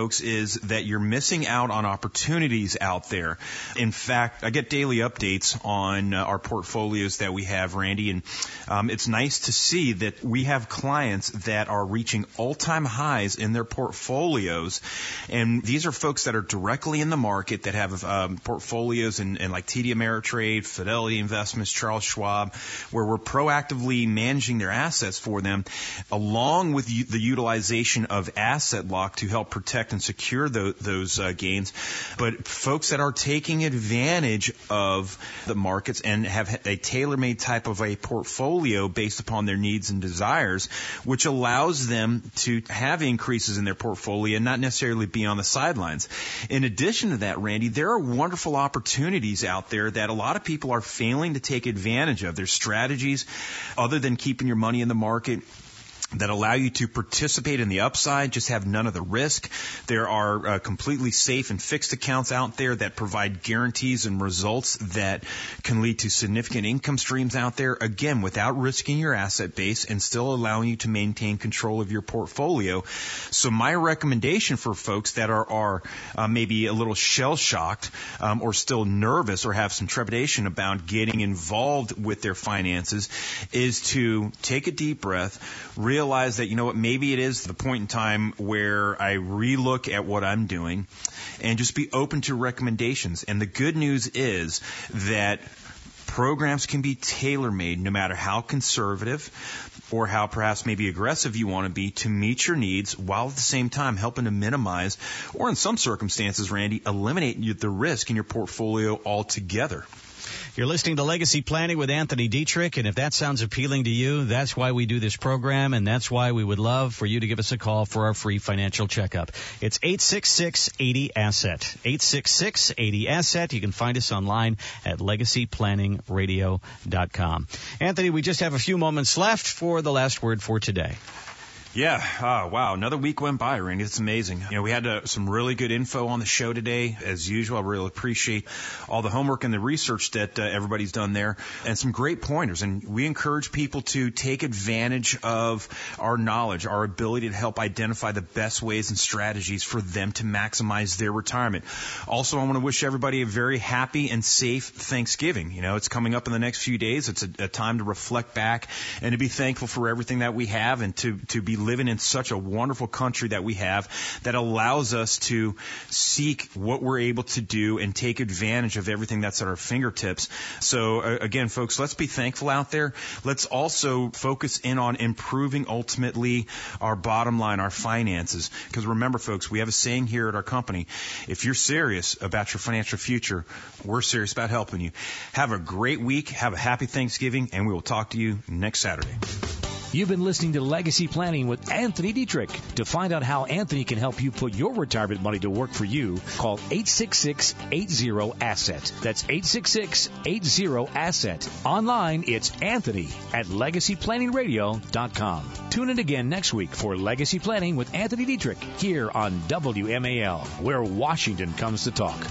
folks is that you're missing out on opportunities out there. In fact, I get daily updates on uh, our portfolios that we have, Randy, and um, it's nice to see that we have clients that are reaching all-time highs in their portfolios. And these are folks that are directly in the market that have um, portfolios in, in like T D Ameritrade, Fidelity Investments, Charles Schwab, where we're proactively managing their assets for them, along with u- the utilization of asset lock to help protect and secure those, those uh, gains. But folks that are taking advantage of the markets and have a tailor-made type of a portfolio based upon their needs and desires, which allows them to have increases in their portfolio and not necessarily be on the sidelines. In addition to that, Randy, there are wonderful opportunities out there that a lot of people are failing to take advantage of. There's strategies other than keeping your money in the market that allow you to participate in the upside, just have none of the risk. There are uh, completely safe and fixed accounts out there that provide guarantees and results that can lead to significant income streams out there, again, without risking your asset base and still allowing you to maintain control of your portfolio. So my recommendation for folks that are, are uh, maybe a little shell-shocked um, or still nervous or have some trepidation about getting involved with their finances is to take a deep breath, realize realize that, you know what, maybe it is the point in time where I relook at what I'm doing and just be open to recommendations. And the good news is that programs can be tailor-made no matter how conservative or how perhaps maybe aggressive you want to be to meet your needs, while at the same time helping to minimize, or in some circumstances, Randy, eliminate the risk in your portfolio altogether. You're listening to Legacy Planning with Anthony Dietrich, and if that sounds appealing to you, that's why we do this program, and that's why we would love for you to give us a call for our free financial checkup. It's eight six six, eighty, asset. eight six six, eighty, asset. You can find us online at legacy planning radio dot com. Anthony, we just have a few moments left for the last word for today. Yeah. Oh, wow. Another week went by, Randy. It's amazing. You know, we had uh, some really good info on the show today. As usual, I really appreciate all the homework and the research that uh, everybody's done there, and some great pointers. And we encourage people to take advantage of our knowledge, our ability to help identify the best ways and strategies for them to maximize their retirement. Also, I want to wish everybody a very happy and safe Thanksgiving. You know, it's coming up in the next few days. It's a, a time to reflect back and to be thankful for everything that we have, and to, to be living in such a wonderful country that we have that allows us to seek what we're able to do and take advantage of everything that's at our fingertips. So uh, again, folks, let's be thankful out there. Let's also focus in on improving ultimately our bottom line, our finances. Because remember, folks, we have a saying here at our company: if you're serious about your financial future, we're serious about helping you. Have a great week. Have a happy Thanksgiving, and we will talk to you next Saturday. You've been listening to Legacy Planning with Anthony Dietrich. To find out how Anthony can help you put your retirement money to work for you, call eight six six, eight zero, asset. That's eight six six, eight zero, asset. Online, it's Anthony at legacy planning radio dot com. Tune in again next week for Legacy Planning with Anthony Dietrich here on W M A L, where Washington comes to talk.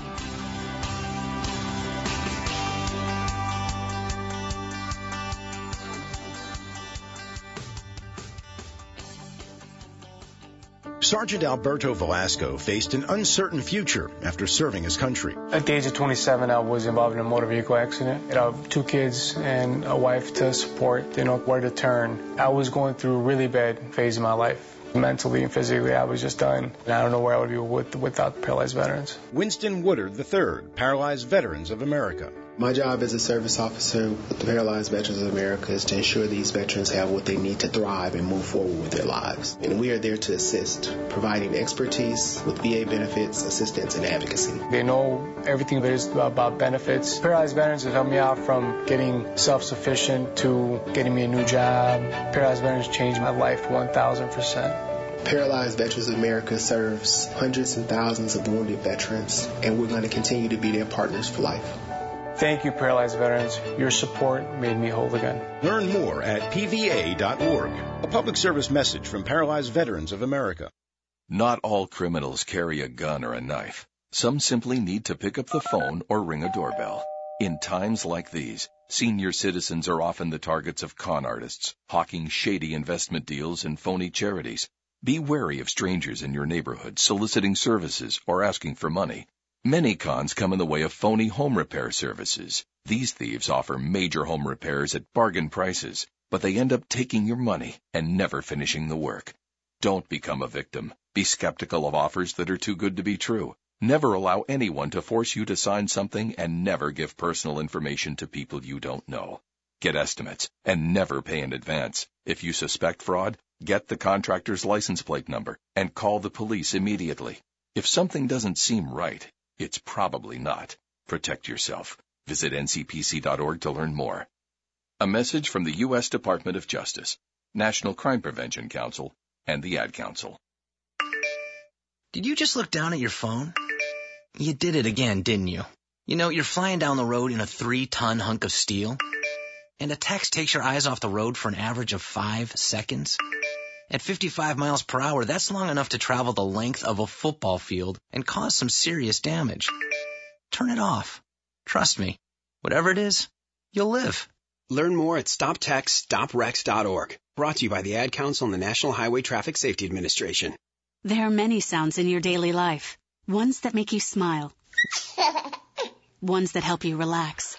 Sergeant Alberto Velasco faced an uncertain future after serving his country. At the age of twenty-seven, I was involved in a motor vehicle accident. I have two kids and a wife to support, you know, where to turn. I was going through a really bad phase of my life. Mentally and physically, I was just done. And I don't know where I would be with, without Paralyzed Veterans. Winston Woodard the third, Paralyzed Veterans of America. My job as a service officer with the Paralyzed Veterans of America is to ensure these veterans have what they need to thrive and move forward with their lives. And we are there to assist, providing expertise with V A benefits, assistance, and advocacy. They know everything there is about benefits. Paralyzed Veterans have helped me out from getting self-sufficient to getting me a new job. Paralyzed Veterans changed my life one thousand percent. Paralyzed Veterans of America serves hundreds and thousands of wounded veterans, and we're going to continue to be their partners for life. Thank you, Paralyzed Veterans. Your support made me whole again. Learn more at P V A dot org. A public service message from Paralyzed Veterans of America. Not all criminals carry a gun or a knife. Some simply need to pick up the phone or ring a doorbell. In times like these, senior citizens are often the targets of con artists, hawking shady investment deals and phony charities. Be wary of strangers in your neighborhood soliciting services or asking for money. Many cons come in the way of phony home repair services. These thieves offer major home repairs at bargain prices, but they end up taking your money and never finishing the work. Don't become a victim. Be skeptical of offers that are too good to be true. Never allow anyone to force you to sign something, and never give personal information to people you don't know. Get estimates and never pay in advance. If you suspect fraud, get the contractor's license plate number and call the police immediately. If something doesn't seem right, it's probably not. Protect yourself. Visit N C P C dot org to learn more. A message from the U S Department of Justice, National Crime Prevention Council, and the Ad Council. Did you just look down at your phone? You did it again, didn't you? You know, you're flying down the road in a three-ton hunk of steel, and a text takes your eyes off the road for an average of five seconds. At fifty-five miles per hour, that's long enough to travel the length of a football field and cause some serious damage. Turn it off. Trust me, whatever it is, you'll live. Learn more at stop text stop wrecks dot org. Brought to you by the Ad Council and the National Highway Traffic Safety Administration. There are many sounds in your daily life. Ones that make you smile. Ones that help you relax.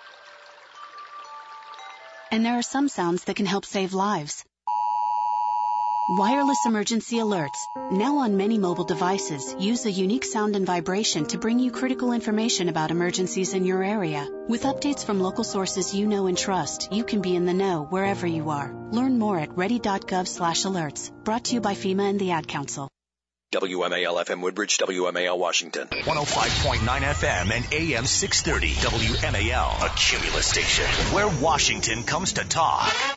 And there are some sounds that can help save lives. Wireless emergency alerts, now on many mobile devices, use a unique sound and vibration to bring you critical information about emergencies in your area. With updates from local sources you know and trust, you can be in the know wherever you are. Learn more at ready dot gov slash alerts. Brought to you by FEMA and the Ad Council. W M A L F M Woodbridge, W M A L Washington. one oh five point nine F M and A M six thirty. W M A L, a Cumulus station, where Washington comes to talk.